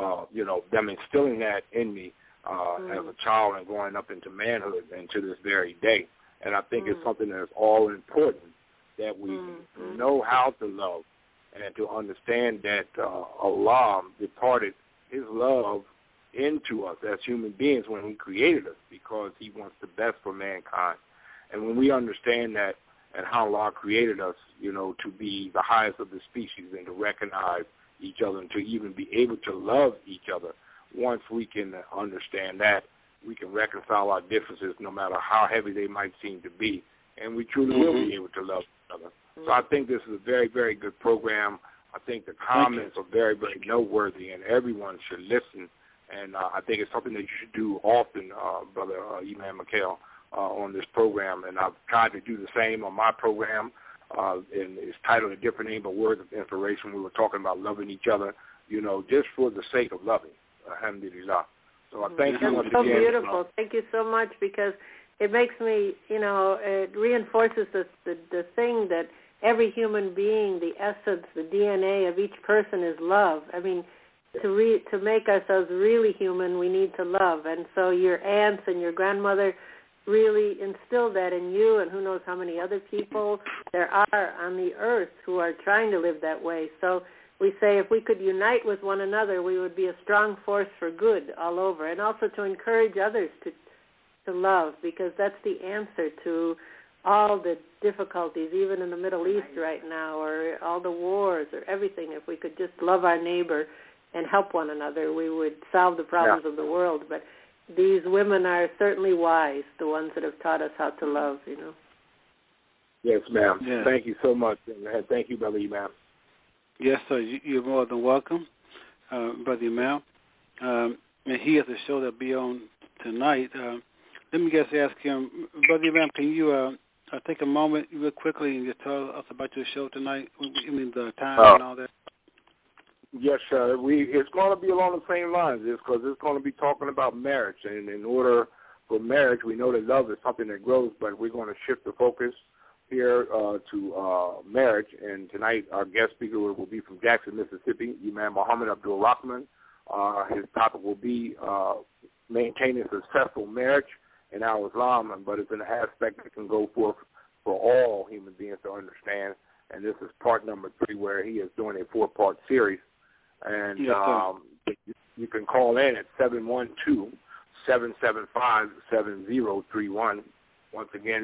them instilling that in me as a child and growing up into manhood and to this very day. And I think it's something that's all important that we know how to love and to understand that Allah departed his love into us as human beings when he created us because he wants the best for mankind. And when we understand that and how Allah created us, to be the highest of the species and to recognize each other and to even be able to love each other, once we can understand that, we can reconcile our differences no matter how heavy they might seem to be, and we truly will be able to love each other. So I think this is a very, very good program. I think the comments are very, very noteworthy, and everyone should listen. And I think it's something that you should do often, Brother Imam Mikhail, on this program. And I've tried to do the same on my program. And it's titled a different name, but Words of Inspiration. We were talking about loving each other, just for the sake of loving. Alhamdulillah. So I thank you once again. That's so beautiful. Thank you so much, because it makes me, it reinforces the thing that every human being, the essence, the DNA of each person is love. I mean, to make ourselves really human, we need to love. And so your aunts and your grandmother really instilled that in you, and who knows how many other people there are on the earth who are trying to live that way. So we say if we could unite with one another, we would be a strong force for good all over, and also to encourage others to love, because that's the answer to all the difficulties, even in the Middle East right now, or all the wars or everything. If we could just love our neighbor and help one another, we would solve the problems of the world. But these women are certainly wise, the ones that have taught us how to love, Yes, ma'am. Yeah. Thank you so much. And thank you, Brother Imam. Yes, sir. You're more than welcome, Brother Imam. And he has a show that'll be on tonight. Let me just ask him, Brother Imam, can you take a moment real quickly and just tell us about your show tonight? I mean, the time and all that. Yes, sir. It's going to be along the same lines, because it's going to be talking about marriage. And in order for marriage, we know that love is something that grows, but we're going to shift the focus here to marriage. And tonight, our guest speaker will be from Jackson, Mississippi, Imam Muhammad Abdul Rahman. His topic will be maintaining successful marriage in our Islam, but it's an aspect that can go forth for all human beings to understand. And this is part number 3, where he is doing a 4-part series. And you can call in at 712-775-7031. Once again,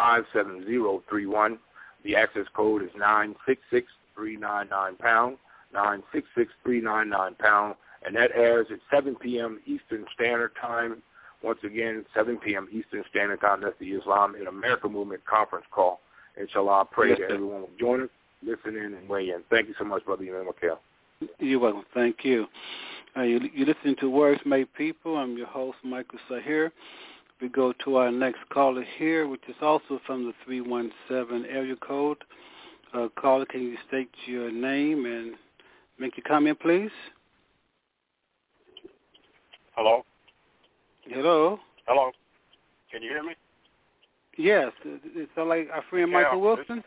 712-775-7031. The access code is 966-399#, 888-966-3999, and that airs at 7 p.m. Eastern Standard Time. Once again, 7 p.m. Eastern Standard Time. That's the Islam in America Movement conference call. Inshallah, I pray that everyone will join us, listen in, and weigh in. Thank you so much, Brother Imam Mikhail. You're welcome. Thank you. You're listening to Words Made People. I'm your host, Michael Sahir. We go to our next caller here, which is also from the 317 area code. Caller, can you state your name and make your comment, please? Hello? Hello? Hello? Can you hear me? Yes. It sounds like our friend Michael Wilson?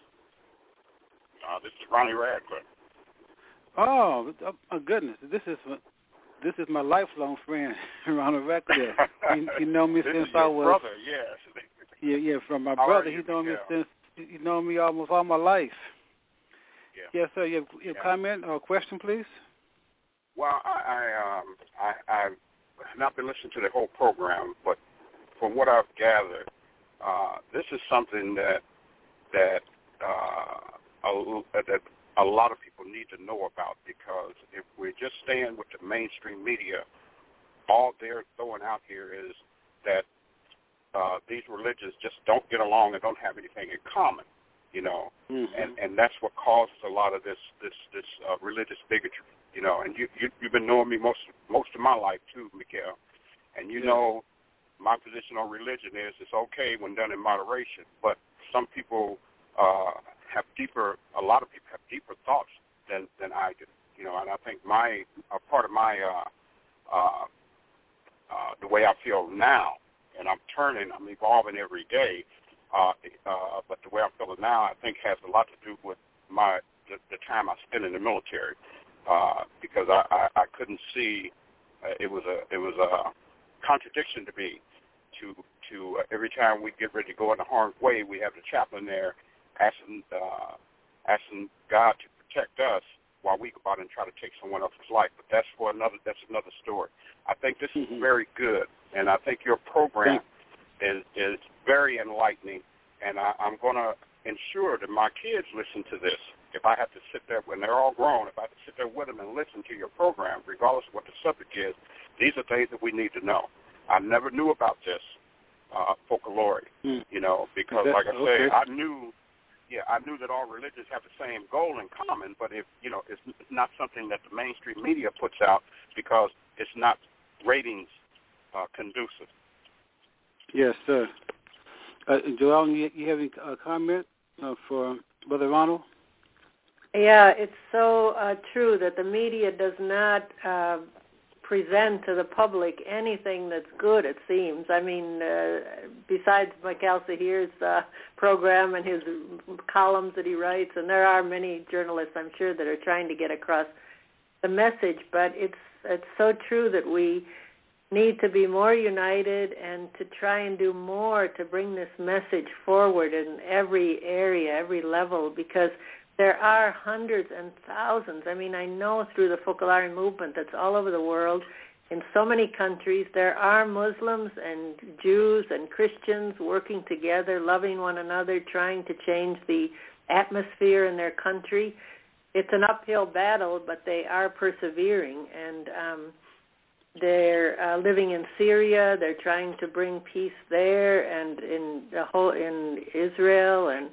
This is Ronnie Radcliffe. Oh, my goodness. This is my lifelong friend, Ronald Radcliffe. You know me since I was brother, yes. Yeah, from my brother. He's known me since me almost all my life. Yeah. Yes, sir. Your comment or question, please? Well, I've not been listening to the whole program, but from what I've gathered, this is something that a lot of people need to know about, because if we're just staying with the mainstream media, all they're throwing out here is that these religions just don't get along and don't have anything in common, and that's what causes a lot of this religious bigotry, and you've been knowing me most of my life too, Mikhail, and you know my position on religion is it's okay when done in moderation, but some people a lot of people have deeper thoughts than I do, and I think part of my the way I feel now, and I'm evolving every day, but the way I'm feeling now, I think has a lot to do with the time I spent in the military, because I couldn't see it was a contradiction to me to every time we get ready to go in the Harm's Way, we have the chaplain there asking God to protect us while we go out and try to take someone else's life. But that's another story. I think this is very good, and I think your program is very enlightening, and I'm going to ensure that my kids listen to this. If I have to sit there when they're all grown, if I have to sit there with them and listen to your program, regardless of what the subject is, these are things that we need to know. I never knew about this folklore, because like I say, I knew that all religions have the same goal in common, but if it's not something that the mainstream media puts out because it's not ratings conducive. Yes, sir. Joel, you have any comment for Brother Ronald? Yeah, it's so true that the media does not present to the public anything that's good, it seems. I mean, besides Mikhail Sahir's program and his columns that he writes, and there are many journalists, I'm sure, that are trying to get across the message, but it's so true that we need to be more united and to try and do more to bring this message forward in every area, every level, because there are hundreds and thousands. I mean, I know through the Focolare movement that's all over the world, in so many countries, there are Muslims and Jews and Christians working together, loving one another, trying to change the atmosphere in their country. It's an uphill battle, but they are persevering, and they're living in Syria. They're trying to bring peace there, and in Israel, and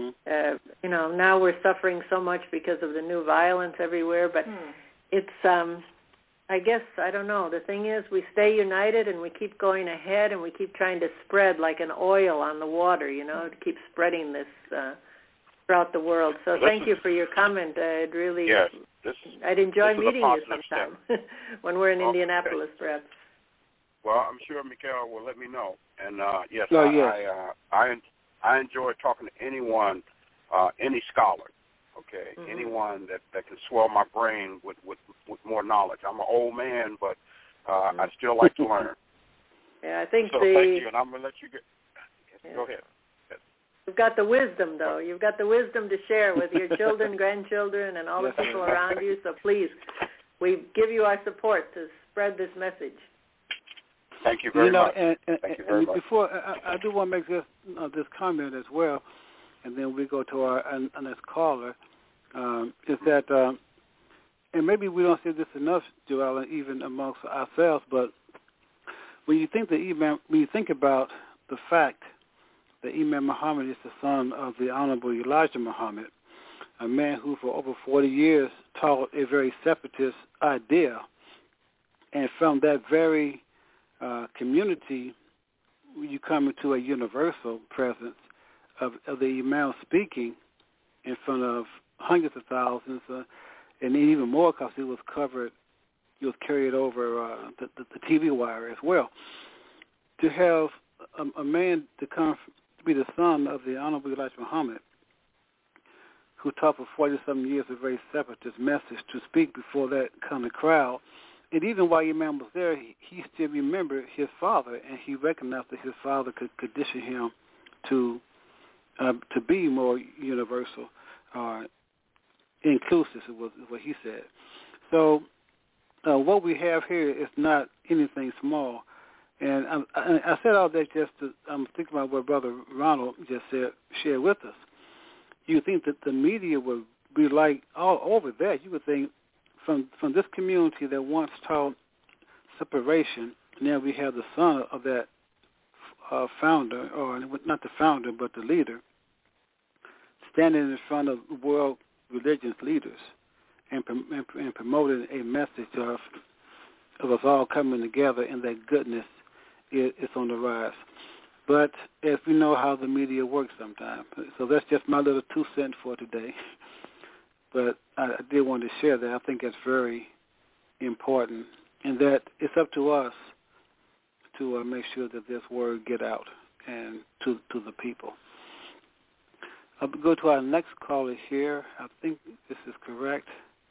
now we're suffering so much because of the new violence everywhere. But it's, I guess, I don't know. The thing is, we stay united and we keep going ahead, and we keep trying to spread like an oil on the water, to keep spreading this throughout the world. So thank you for your comment. I'd really, I'd enjoy meeting you sometime when we're in Indianapolis, perhaps. Well, I'm sure Mikhail will let me know. And yes, I enjoy talking to anyone, any scholar. Okay, anyone that can swell my brain with more knowledge. I'm an old man, but I still like to learn. Yeah, I think so. Thank you, and I'm gonna let you go ahead. You've got the wisdom, though. You've got the wisdom to share with your children, grandchildren, and all the people around you. So please, we give you our support to spread this message. Thank you very much. Thank you very much. Before I do want to make this comment as well, and then we go to our next caller. Is that and maybe we don't say this enough, Joel, even amongst ourselves, but when you think about the fact that Imam Muhammad is the son of the Honorable Elijah Muhammad, a man who for over 40 years taught a very separatist idea, and from that very community, you come into a universal presence of the Imam speaking in front of hundreds of thousands, and even more because it was carried over the TV wire as well. To have a man to come to be the son of the Honorable Elijah Muhammad, who taught for 40-something years a very separatist message, to speak before that kind of crowd, and even while Imam was there, he still remembered his father, and he recognized that his father could condition him to be more universal, inclusive, is what he said. So what we have here is not anything small. And I said all that I'm thinking about what Brother Ronald just shared with us. You think that the media would be like all over that. You would think from this community that once taught separation, now we have the son of that founder, or not the founder, but the leader, standing in front of world religious leaders and promoting a message of us all coming together, and that goodness is on the rise. But as we know how the media works sometimes, so that's just my little 2 cents for today. But I did want to share that. I think that's very important, and that it's up to us to make sure that this word get out and to the people. I'll go to our next caller here. I think this is correct.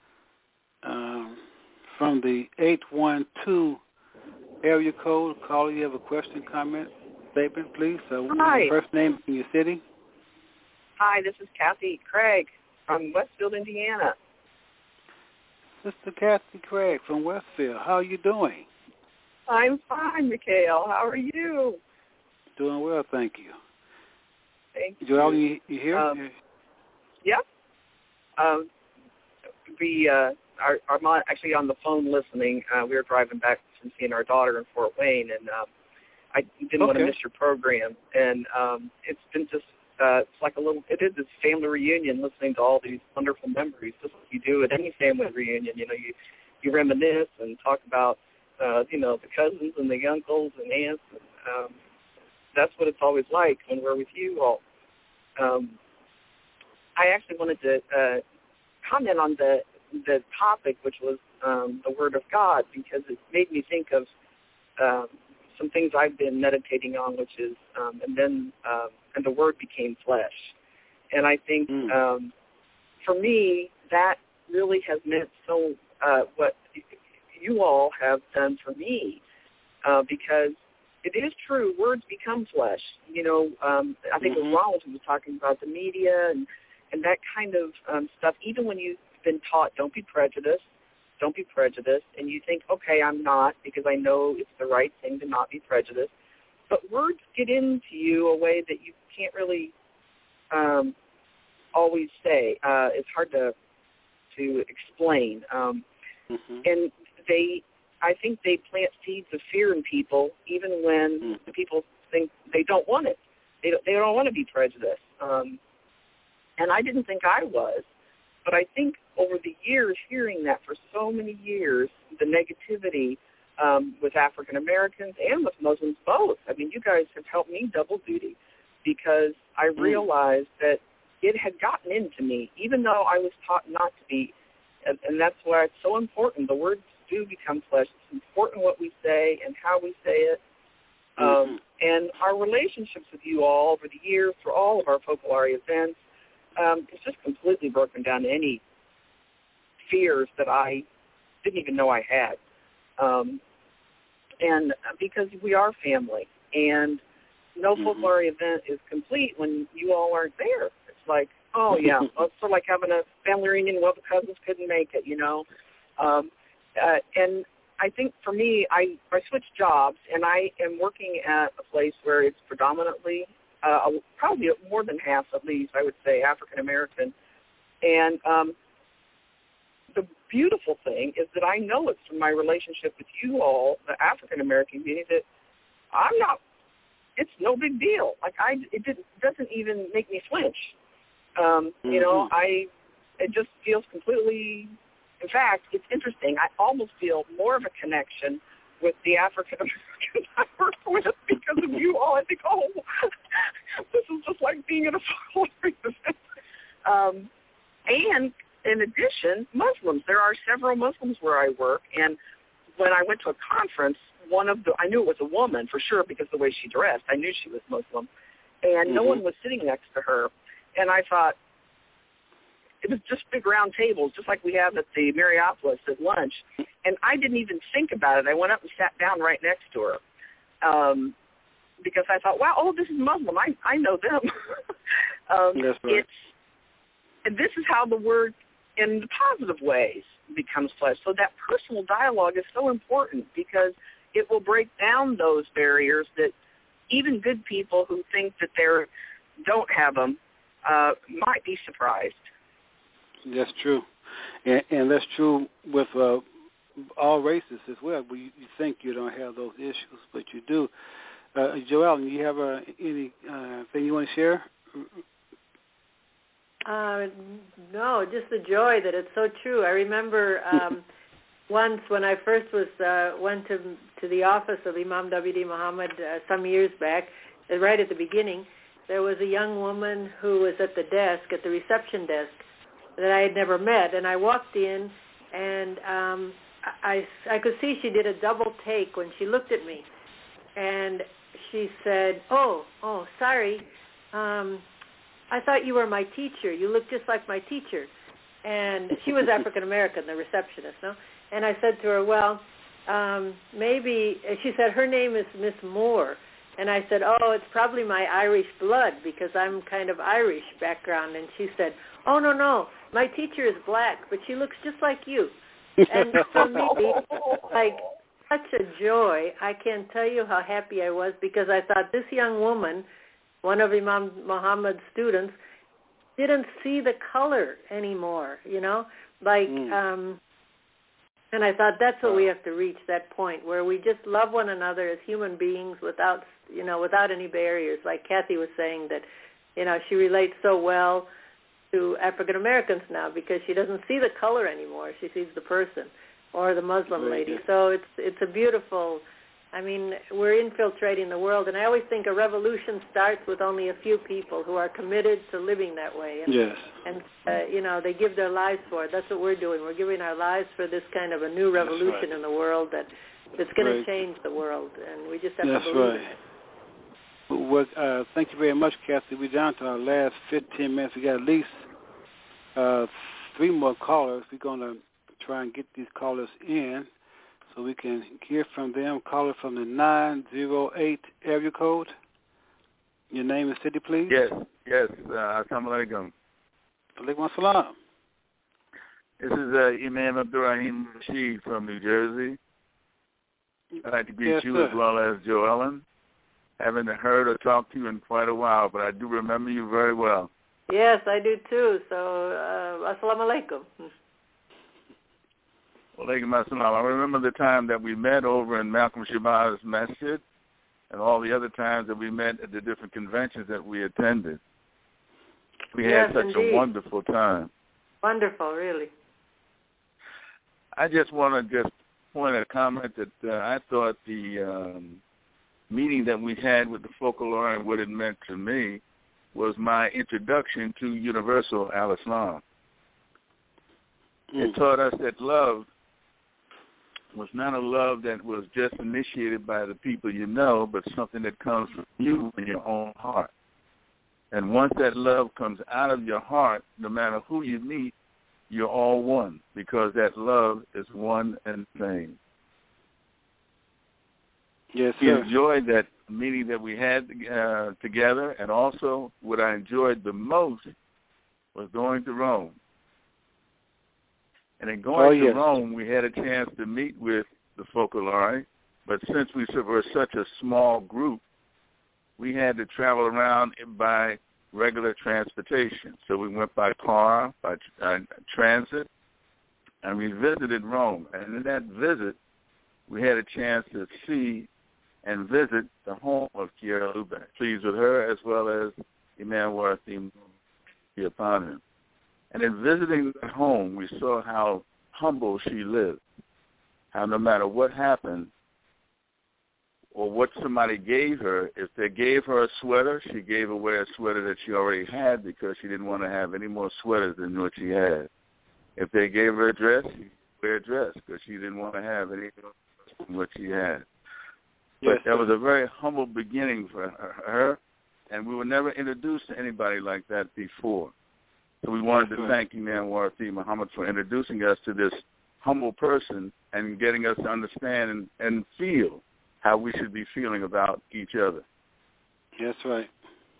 From the 812 area code, caller, you have a question, comment, statement, please? Hi. First name and your city. Hi, this is Kathy Craig from Westfield, Indiana. Sister Kathy Craig from Westfield. How are you doing? I'm fine, Mikhail. How are you? Doing well, thank you. Thank you. Joel, you here? Yeah. We are actually on the phone listening. We were driving back from seeing our daughter in Fort Wayne, and I didn't want to miss your program. And it's been just it's like it is this family reunion, listening to all these wonderful memories, just like you do at any family reunion. You know, you reminisce and talk about, the cousins and the uncles and aunts. And, that's what it's always like when we're with you all. I actually wanted to comment on the topic, which was the Word of God, because it made me think of some things I've been meditating on, which is, and the Word became flesh. And I think for me, that really has meant so what you all have done for me, because it is true, words become flesh. I think it was Ronald who was talking about the media and that kind of stuff. Even when you've been taught, don't be prejudiced, and you think, okay, I'm not, because I know it's the right thing to not be prejudiced. But words get into you a way that you can't really always say. It's hard to explain. And I think they plant seeds of fear in people, even when the people think they don't want it. They don't want to be prejudiced. And I didn't think I was. But I think over the years, hearing that for so many years, the negativity with African Americans and with Muslims both. I mean, you guys have helped me double duty, because I realized that it had gotten into me, even though I was taught not to be. And that's why it's so important. The words do become flesh. It's important what we say and how we say it. And our relationships with you all over the years, for all of our Focolare events, it's just completely broken down to any fears that I didn't even know I had. And because we are family, and no Focolare event is complete when you all aren't there. It's like, oh, yeah, it's sort of like having a family reunion where the cousins couldn't make it, And I think for me, I switched jobs, and I am working at a place where it's predominantly, probably more than half at least, I would say, African American. And the beautiful thing is that I know it's from my relationship with you all, the African American community, that I'm not. It's no big deal. Like doesn't even make me flinch. You know, it just feels completely. In fact, it's interesting. I almost feel more of a connection with the African Americans I work with because of you all. I think, oh, this is just like being in a folklore event. And in addition, Muslims. There are several Muslims where I work, and when I went to a conference, I knew it was a woman for sure because of the way she dressed. I knew she was Muslim, and no one was sitting next to her. And I thought, it was just big round tables, just like we have at the Mariopolis at lunch. And I didn't even think about it. I went up and sat down right next to her because I thought, wow, this is Muslim. I know them. That's right. And this is how the word, in the positive ways, becomes flesh. So that personal dialogue is so important because it will break down those barriers that even good people who think that they don't have them might be surprised. That's true. And that's true with all races as well. You think you don't have those issues, but you do. Joelle, do you have anything you want to share? No, just the joy that it's so true. I remember once when I first went to the office of Imam W.D. Muhammad some years back, right at the beginning, there was a young woman who was at the desk, at the reception desk, that I had never met. And I walked in, and I could see she did a double take when she looked at me. And she said, oh, sorry, I thought you were my teacher. You look just like my teacher. And she was African-American, the receptionist, no? And I said to her, well, maybe, she said, her name is Miss Moore. And I said, oh, it's probably my Irish blood because I'm kind of Irish background. And she said, oh, no, my teacher is black, but she looks just like you. And for me, like, such a joy. I can't tell you how happy I was because I thought this young woman, one of Imam Muhammad's students, didn't see the color anymore, you know? Like, and I thought that's what we have to reach, that point where we just love one another as human beings without any barriers. Like Kathy was saying that, she relates so well to African Americans now because she doesn't see the color anymore. She sees the person or the Muslim lady. So it's a beautiful, we're infiltrating the world. And I always think a revolution starts with only a few people who are committed to living that way. And, yes. And, they give their lives for it. That's what we're doing. We're giving our lives for this kind of a new revolution in the world that's going to change the world. And we just have to believe in it. Well, thank you very much, Kathy. We're down to our last 15 minutes. We got at least 3 more callers. We're going to try and get these callers in so we can hear from them. Caller from the 908 area code. Your name and city, please. Yes. Assalamu alaikum. Alaikum assalam. This is Imam Abdurrahim Rashid from New Jersey. I'd like to greet you as well as Joellen. Haven't heard or talked to you in quite a while, but I do remember you very well. Yes, I do too. So, assalamu alaikum. Walaikum assalam. I remember the time that we met over in Malcolm Shabazz Masjid and all the other times that we met at the different conventions that we attended. We had such a wonderful time. Wonderful, really. I just want to point a comment that I thought the meeting that we had with the folklore and what it meant to me was my introduction to Universal Al-Islam. It taught us that love was not a love that was just initiated by the people you know, but something that comes from you in your own heart. And once that love comes out of your heart, no matter who you meet, you're all one, because that love is one and the same. Yes, we sir. enjoyed that meeting that we had together, and also what I enjoyed the most was going to Rome. And in going to Rome, we had a chance to meet with the Focolari, but since we were such a small group, we had to travel around by regular transportation. So we went by car, by transit, and we visited Rome. And in that visit, we had a chance to see and visit the home of Kiara Lubeck. Pleased with her as well as Imam Warathim upon him. And in visiting the home, we saw how humble she lived, how no matter what happened or what somebody gave her, if they gave her a sweater, she gave away a sweater that she already had because she didn't want to have any more sweaters than what she had. If they gave her a dress, she wear a dress because she didn't want to have any more than what she had. But that was a very humble beginning for her, and we were never introduced to anybody like that before. So we wanted to thank Imam Warathim Muhammad for introducing us to this humble person and getting us to understand and feel how we should be feeling about each other. That's right.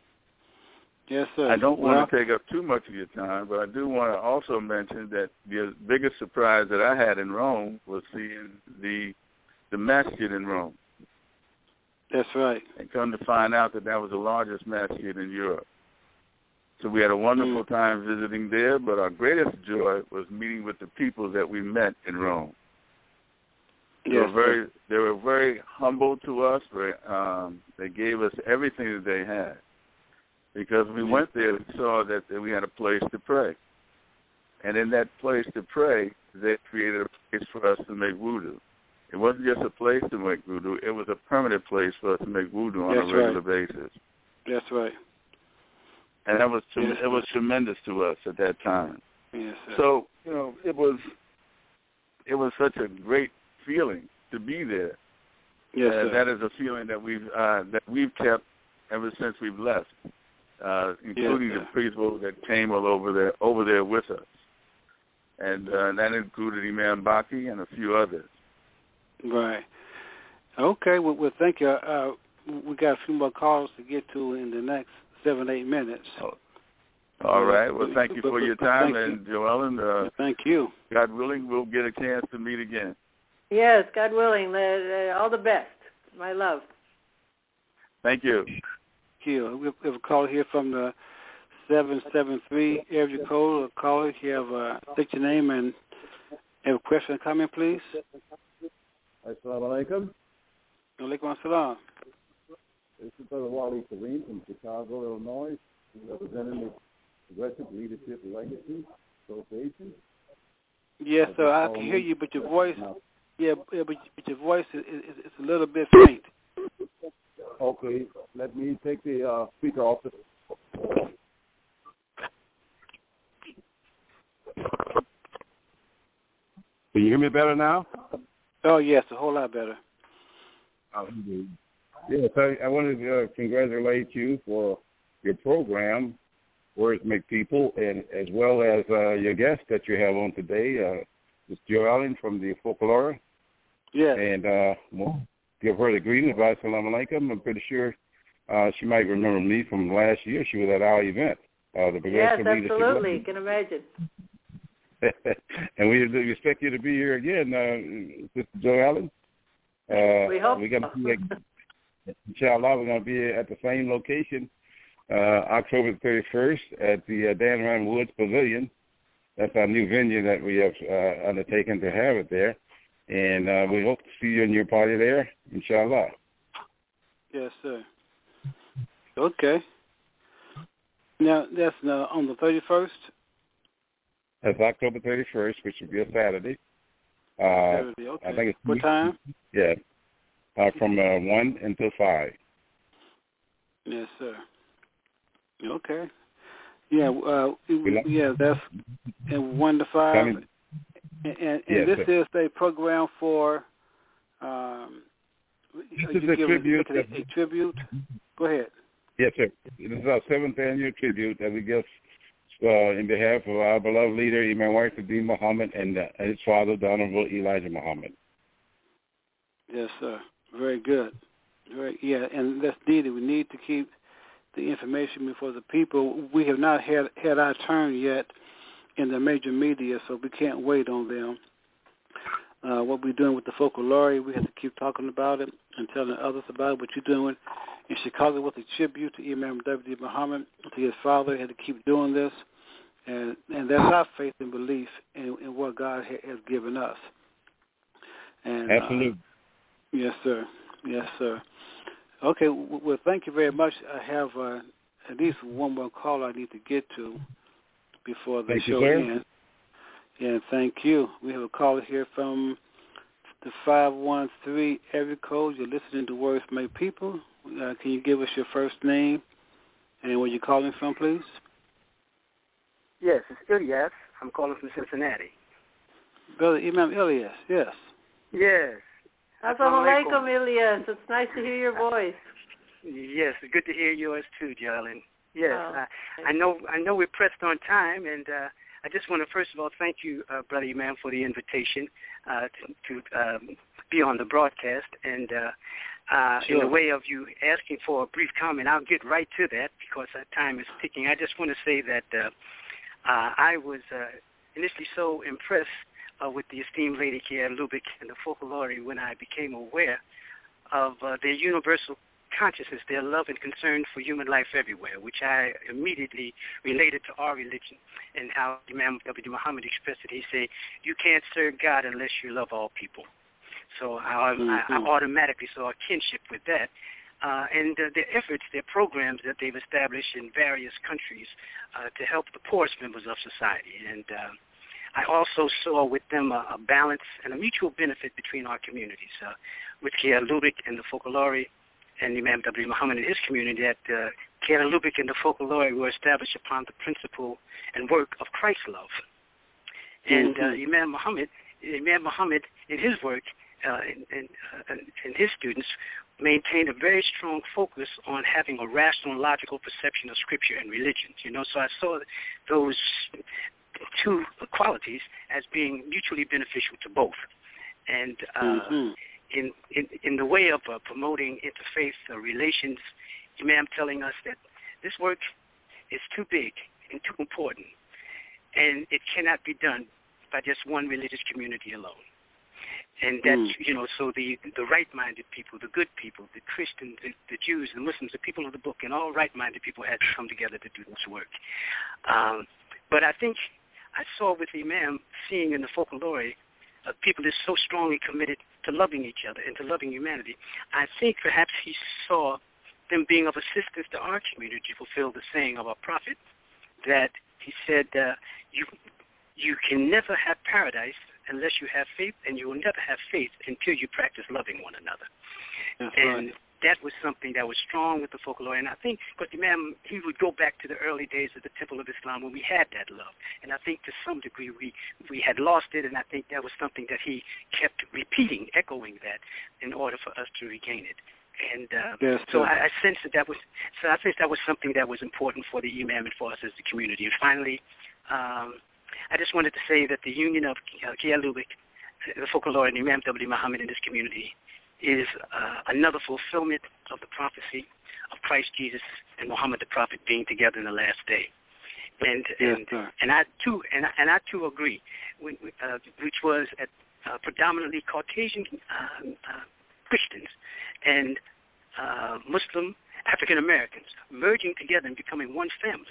Yes, sir. I don't want to take up too much of your time, but I do want to also mention that the biggest surprise that I had in Rome was seeing the masjid in Rome. That's right. And come to find out that was the largest masjid in Europe. So we had a wonderful time visiting there, but our greatest joy was meeting with the people that we met in Rome. They were very humble to us. They gave us everything that they had. Because we went there and saw that we had a place to pray. And in that place to pray, they created a place for us to make wudu. It wasn't just a place to make wudu, it was a permanent place for us to make wudu on a regular basis. That's right. And that was it was tremendous to us at that time. Yes, sir. So, it was such a great feeling to be there. Yes, sir. That is a feeling that we've kept ever since we've left, including the people that came over there with us. And that included Imam Baki and a few others. Right. Okay, well thank you. We got a few more calls to get to in the next 7-8 minutes. All right. Well, thank you for your time, and Joellen. Thank you. God willing, we'll get a chance to meet again. Yes, God willing. All the best. My love. Thank you. Thank you. We have a call here from the 773 area code. Caller, you have state your name and have a question or comment, please. Assalamu alaikum. Alaikum assalam. This is Brother Wally Kareem from Chicago, Illinois, representing the Progressive Leadership Legacy Association. Yes, sir. I can hear you, but your voice, but your voice is a little bit faint. Okay, let me take the speaker off. Can you hear me better now? Oh, yes, a whole lot better. Yes, I wanted to congratulate you for your program, Words Make People, and as well as your guest that you have on today, Ms. Joellen from the Folklore. Yeah. And give her the greetings. Assalamu alaikum. I'm pretty sure she might remember me from last year. She was at our event, the Progressive Leadership. Yes, absolutely. You can imagine. And we expect you to be here again, Sister Joellen. We hope we're gonna be inshallah, we're going to be at the same location October 31st at the Dan Ryan Woods Pavilion. That's our new venue that we have undertaken to have it there. And we hope to see you in your party there, inshallah. Yes, sir. Okay. Now, that's on the 31st? That's October 31st, which will be a Saturday. Saturday, okay. I think it's what time? Yeah. From 1 until 5. Yes, sir. Okay. Yeah, that's 1 to 5. And yes, this sir. is a program for this is a tribute. A tribute? Go ahead. Yes, sir. This is our 7th annual tribute that we give in behalf of our beloved leader, Imam Warathim Muhammad, and his father, the Honorable Elijah Muhammad. Yes, sir. Very good. And that's needed. We need to keep the information before the people. We have not had our turn yet in the major media, so we can't wait on them. What we're doing with the Folklore, we have to keep talking about it and telling others about it. What you're doing in Chicago with a tribute to Imam W. Muhammad, to his father, had to keep doing this. And that's our faith and belief in what God has given us. And, absolutely. Yes, sir. Yes, sir. Okay, well, thank you very much. I have at least one more call I need to get to before the show ends. And thank you. We have a caller here from the 513 area code. You're listening to Words Made People. Can you give us your first name and where you're calling from, please? Yes, it's Ilyas. I'm calling from Cincinnati. Brother Imam Ilyas, yes. Yes. Assalamu alaikum, Ilyas. It's nice to hear your voice. Yes, it's good to hear yours too, Jarlin. Yes, I know we're pressed on time, and I just want to first of all thank you, Brother Imam, for the invitation to be on the broadcast. And in the way of you asking for a brief comment, I'll get right to that because time is ticking. I just want to say that I was initially so impressed with the esteemed Lady Kia Lubbock and the Folklore when I became aware of their universal consciousness, their love and concern for human life everywhere, which I immediately related to our religion and how Imam W. Muhammad expressed it. He said, you can't serve God unless you love all people. So I automatically saw a kinship with that. And their efforts, their programs that they've established in various countries to help the poorest members of society. And I also saw with them a balance and a mutual benefit between our communities. With Kia Lubbock and the Folklore and Imam W. Muhammad and his community, that Kia Lubbock and the Folklore were established upon the principle and work of Christ's love. And Imam Muhammad, in his work and his students, maintained a very strong focus on having a rational and logical perception of Scripture and religion. So I saw those two qualities as being mutually beneficial to both. And in the way of promoting interfaith relations, Imam telling us that this work is too big and too important, and it cannot be done by just one religious community alone. And that, so the right-minded people, the good people, the Christians, the Jews, the Muslims, the people of the book, and all right-minded people had to come together to do this work. But I think I saw with Imam, seeing in the Folklore, people is so strongly committed to loving each other and to loving humanity. I think perhaps he saw them being of assistance to our community to fulfill the saying of our prophet, that he said, you can never have paradise unless you have faith, and you will never have faith until you practice loving one another. That's and right. That was something that was strong with the Folklore. And I think, but Imam, he would go back to the early days of the Temple of Islam when we had that love. And I think to some degree we had lost it, and I think that was something that he kept repeating, echoing that, in order for us to regain it. And so I sensed that was something that was important for the Imam and for us as the community. And finally, I just wanted to say that the union of Kia Lubbock, the Folklore, and Imam W. Muhammad in this community is another fulfillment of the prophecy of Christ Jesus and Muhammad the Prophet being together in the last day. And I too agree, which was at predominantly Caucasian Christians and Muslim African Americans merging together and becoming one family.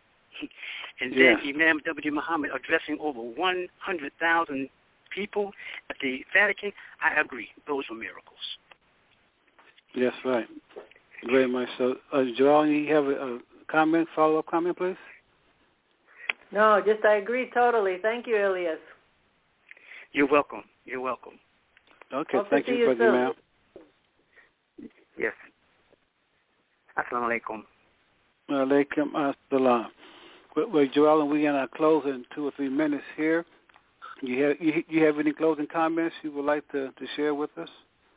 And then Imam W. Muhammad addressing over 100,000 people at the Vatican. I agree. Those were miracles. Yes, right. Very much so. Joel, you have a comment, follow-up comment, please? No, just I agree totally. Thank you, Ilyas. You're welcome. You're welcome. Okay, Hope thank you, Brother Imam. Yes. Assalamu alaikum. Alaikum assalam. Well, Joel, we're going to close in 2 or 3 minutes here. You have any closing comments you would like to share with us?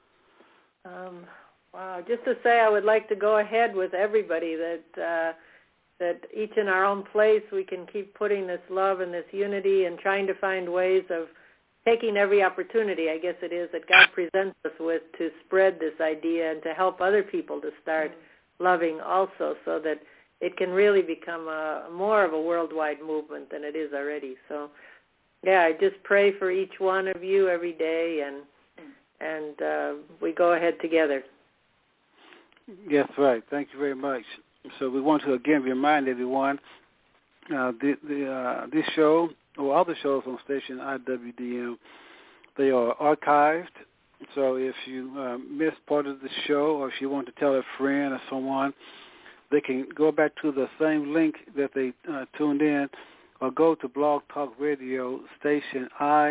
Wow, just to say I would like to go ahead with everybody that each in our own place we can keep putting this love and this unity and trying to find ways of taking every opportunity, I guess it is, that God presents us with to spread this idea and to help other people to start loving also, so that it can really become more of a worldwide movement than it is already. So, yeah, I just pray for each one of you every day, and we go ahead together. Yes, right. Thank you very much. So we want to again remind everyone This show or other shows on station IWDM, they are archived. So if you missed part of the show, or if you want to tell a friend or someone, they can go back to the same link that they tuned in, or go to Blog Talk Radio station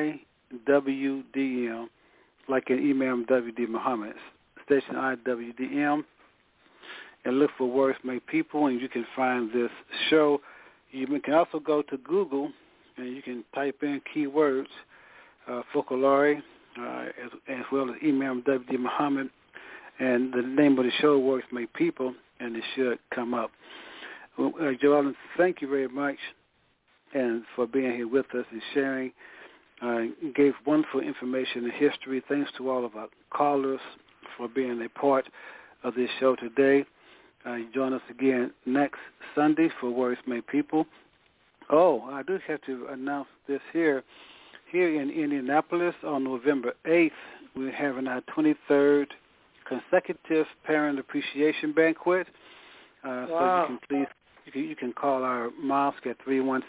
IWDM, like in Imam W.D. Muhammad, station IWDM, and look for Words Make People, and you can find this show. You can also go to Google, and you can type in keywords, Focolare, as well as Imam W.D. Muhammad, and the name of the show, Words Make People, and it should come up. Joellen, thank you very much and for being here with us and sharing. You gave wonderful information and history. Thanks to all of our callers for being a part of this show today. Join us again next Sunday for Words Made People. Oh, I do have to announce this here. Here in Indianapolis on November 8th, we're having our 23rd consecutive Parent Appreciation Banquet. Wow. So you can call our mosque at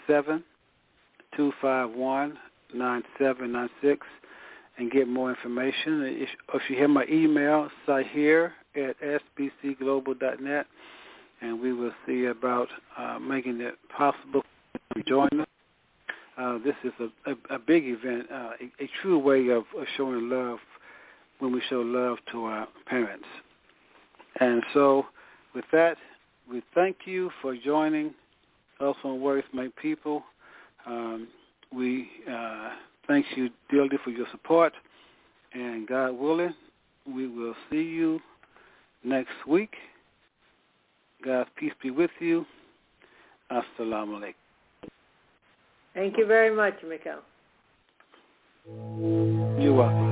317-251-9796 and get more information. If you have my email, sahir@sbcglobal.net, and we will see about making it possible to join us. This is a big event, a true way of showing love when we show love to our parents. And so with that, we thank you for joining us on Words Make People. We thank you dearly for your support, and God willing, we will see you next week. God's peace be with you. Assalamu alaikum. Thank you very much, Mikhail. You're welcome.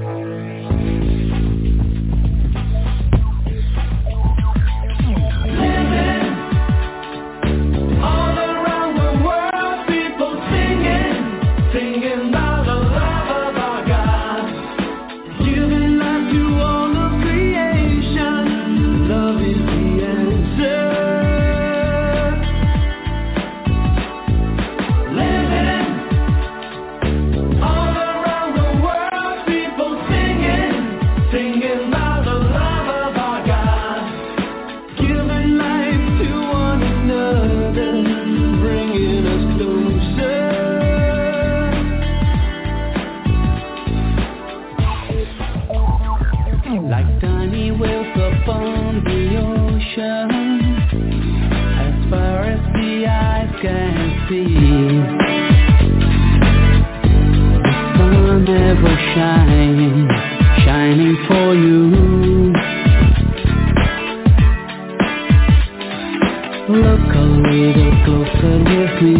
Shining for you. Look a little closer with me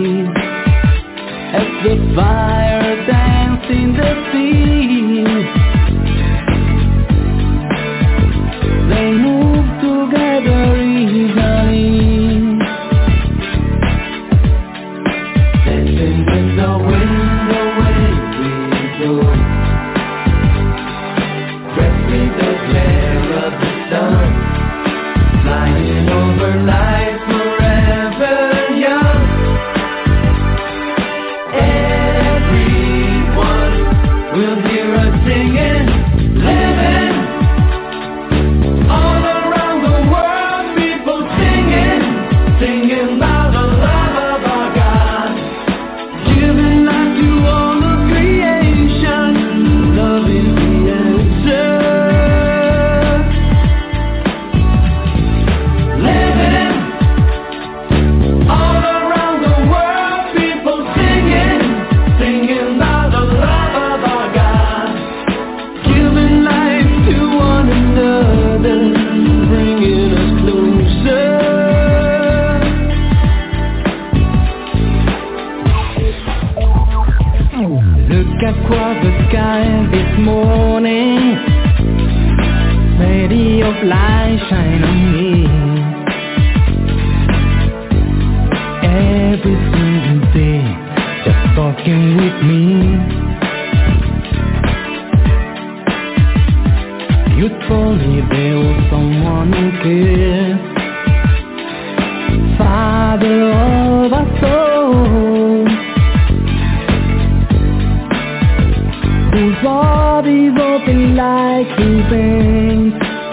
as the fire dance in the sea. They move together easily, dancing in the wind, the way we go. Flying over life forever young. Everyone will hear us singing, living all around the world. People singing, singing about the love of our God, giving life to all of creation. Love is the answer. Across the sky this morning, lady of light shine on me. Every single day, just talking with me. You told me there was someone who cared, Father of our soul. moving.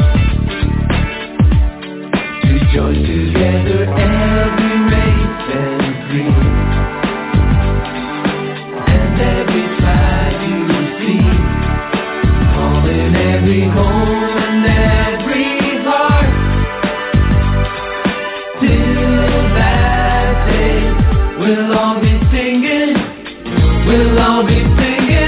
Rejoice together, every race and creed, and every side you see, all in every home and every heart. Till that day, we'll all be singing, we'll all be singing.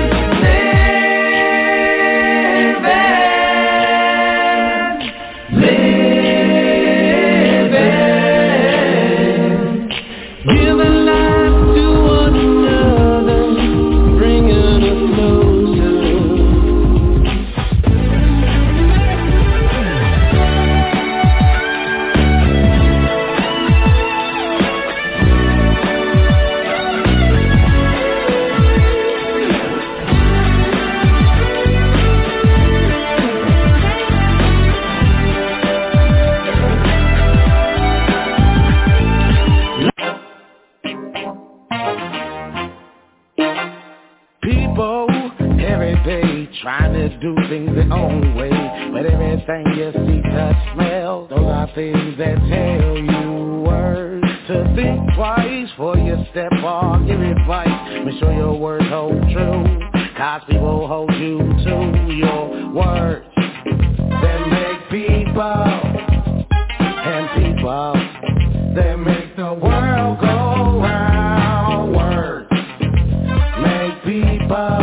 Trying to do things their own way, but everything you see, touch, smell, those are things that tell you words to think twice before you step on, give advice, make sure your words hold true, cause people hold you to your words that make people, and people that make the world go round, words make people.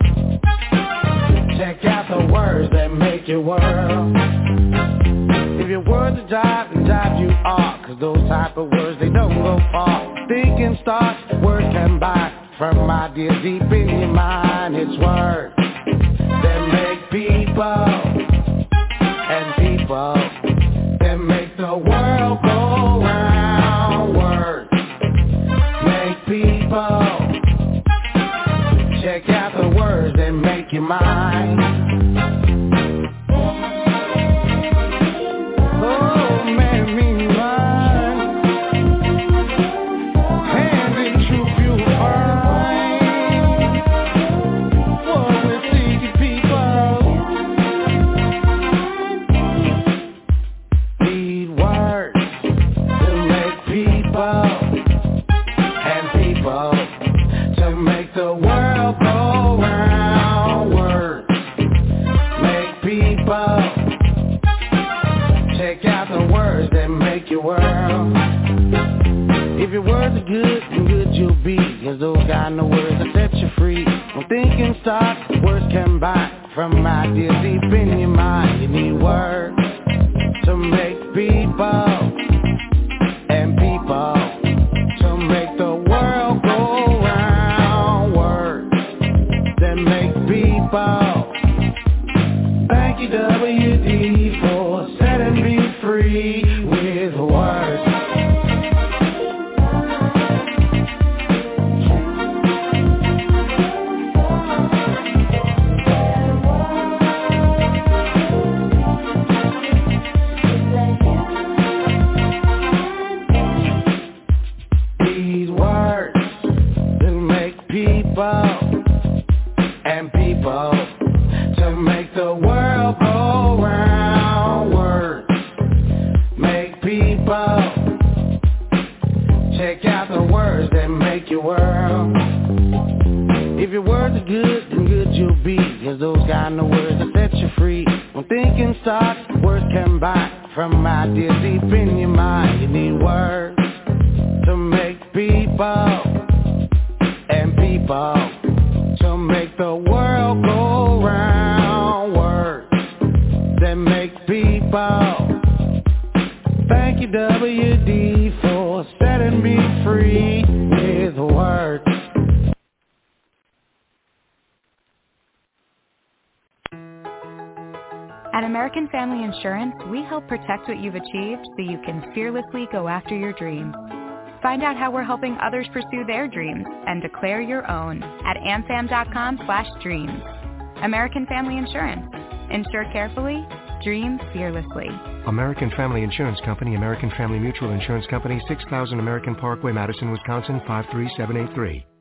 Check out the words that make your world. If your words are jive, then jive you are, cause those type of words, they don't go far. Thinking starts, words come by from ideas deep in your mind. It's words that make people, and people that make the world go round. Words make people. Check out the words that make your mind. Oh, make me mine. And in truth you'll find what we're seeking, people. Need words to make people, and people to make the world go round. Words make people. Check out the words that make your world. If your words are good, then good you'll be, cause those kind of words that set you free. When thinking starts, words come by from ideas deep in your mind. You need words to make people, and people to make the world go round. Words that make people. Thank you, WD, for setting me free with words. These words that make people, and people to make the world go round. Words make people. Check out the words that make your world. If your words are good, then good you'll be, cause those kind of words that set you free. When thinking starts, words come by from ideas deep in your mind. You need words to make people, and people to make the world go round. Words that make people. Thank you, WD, for setting me free with words. At American Family Insurance, we help protect what you've achieved so you can fearlessly go after your dreams. Find out how we're helping others pursue their dreams and declare your own at amfam.com/dreams. American Family Insurance. Insure carefully, dream fearlessly. American Family Insurance Company, American Family Mutual Insurance Company, 6000 American Parkway, Madison, Wisconsin, 53783.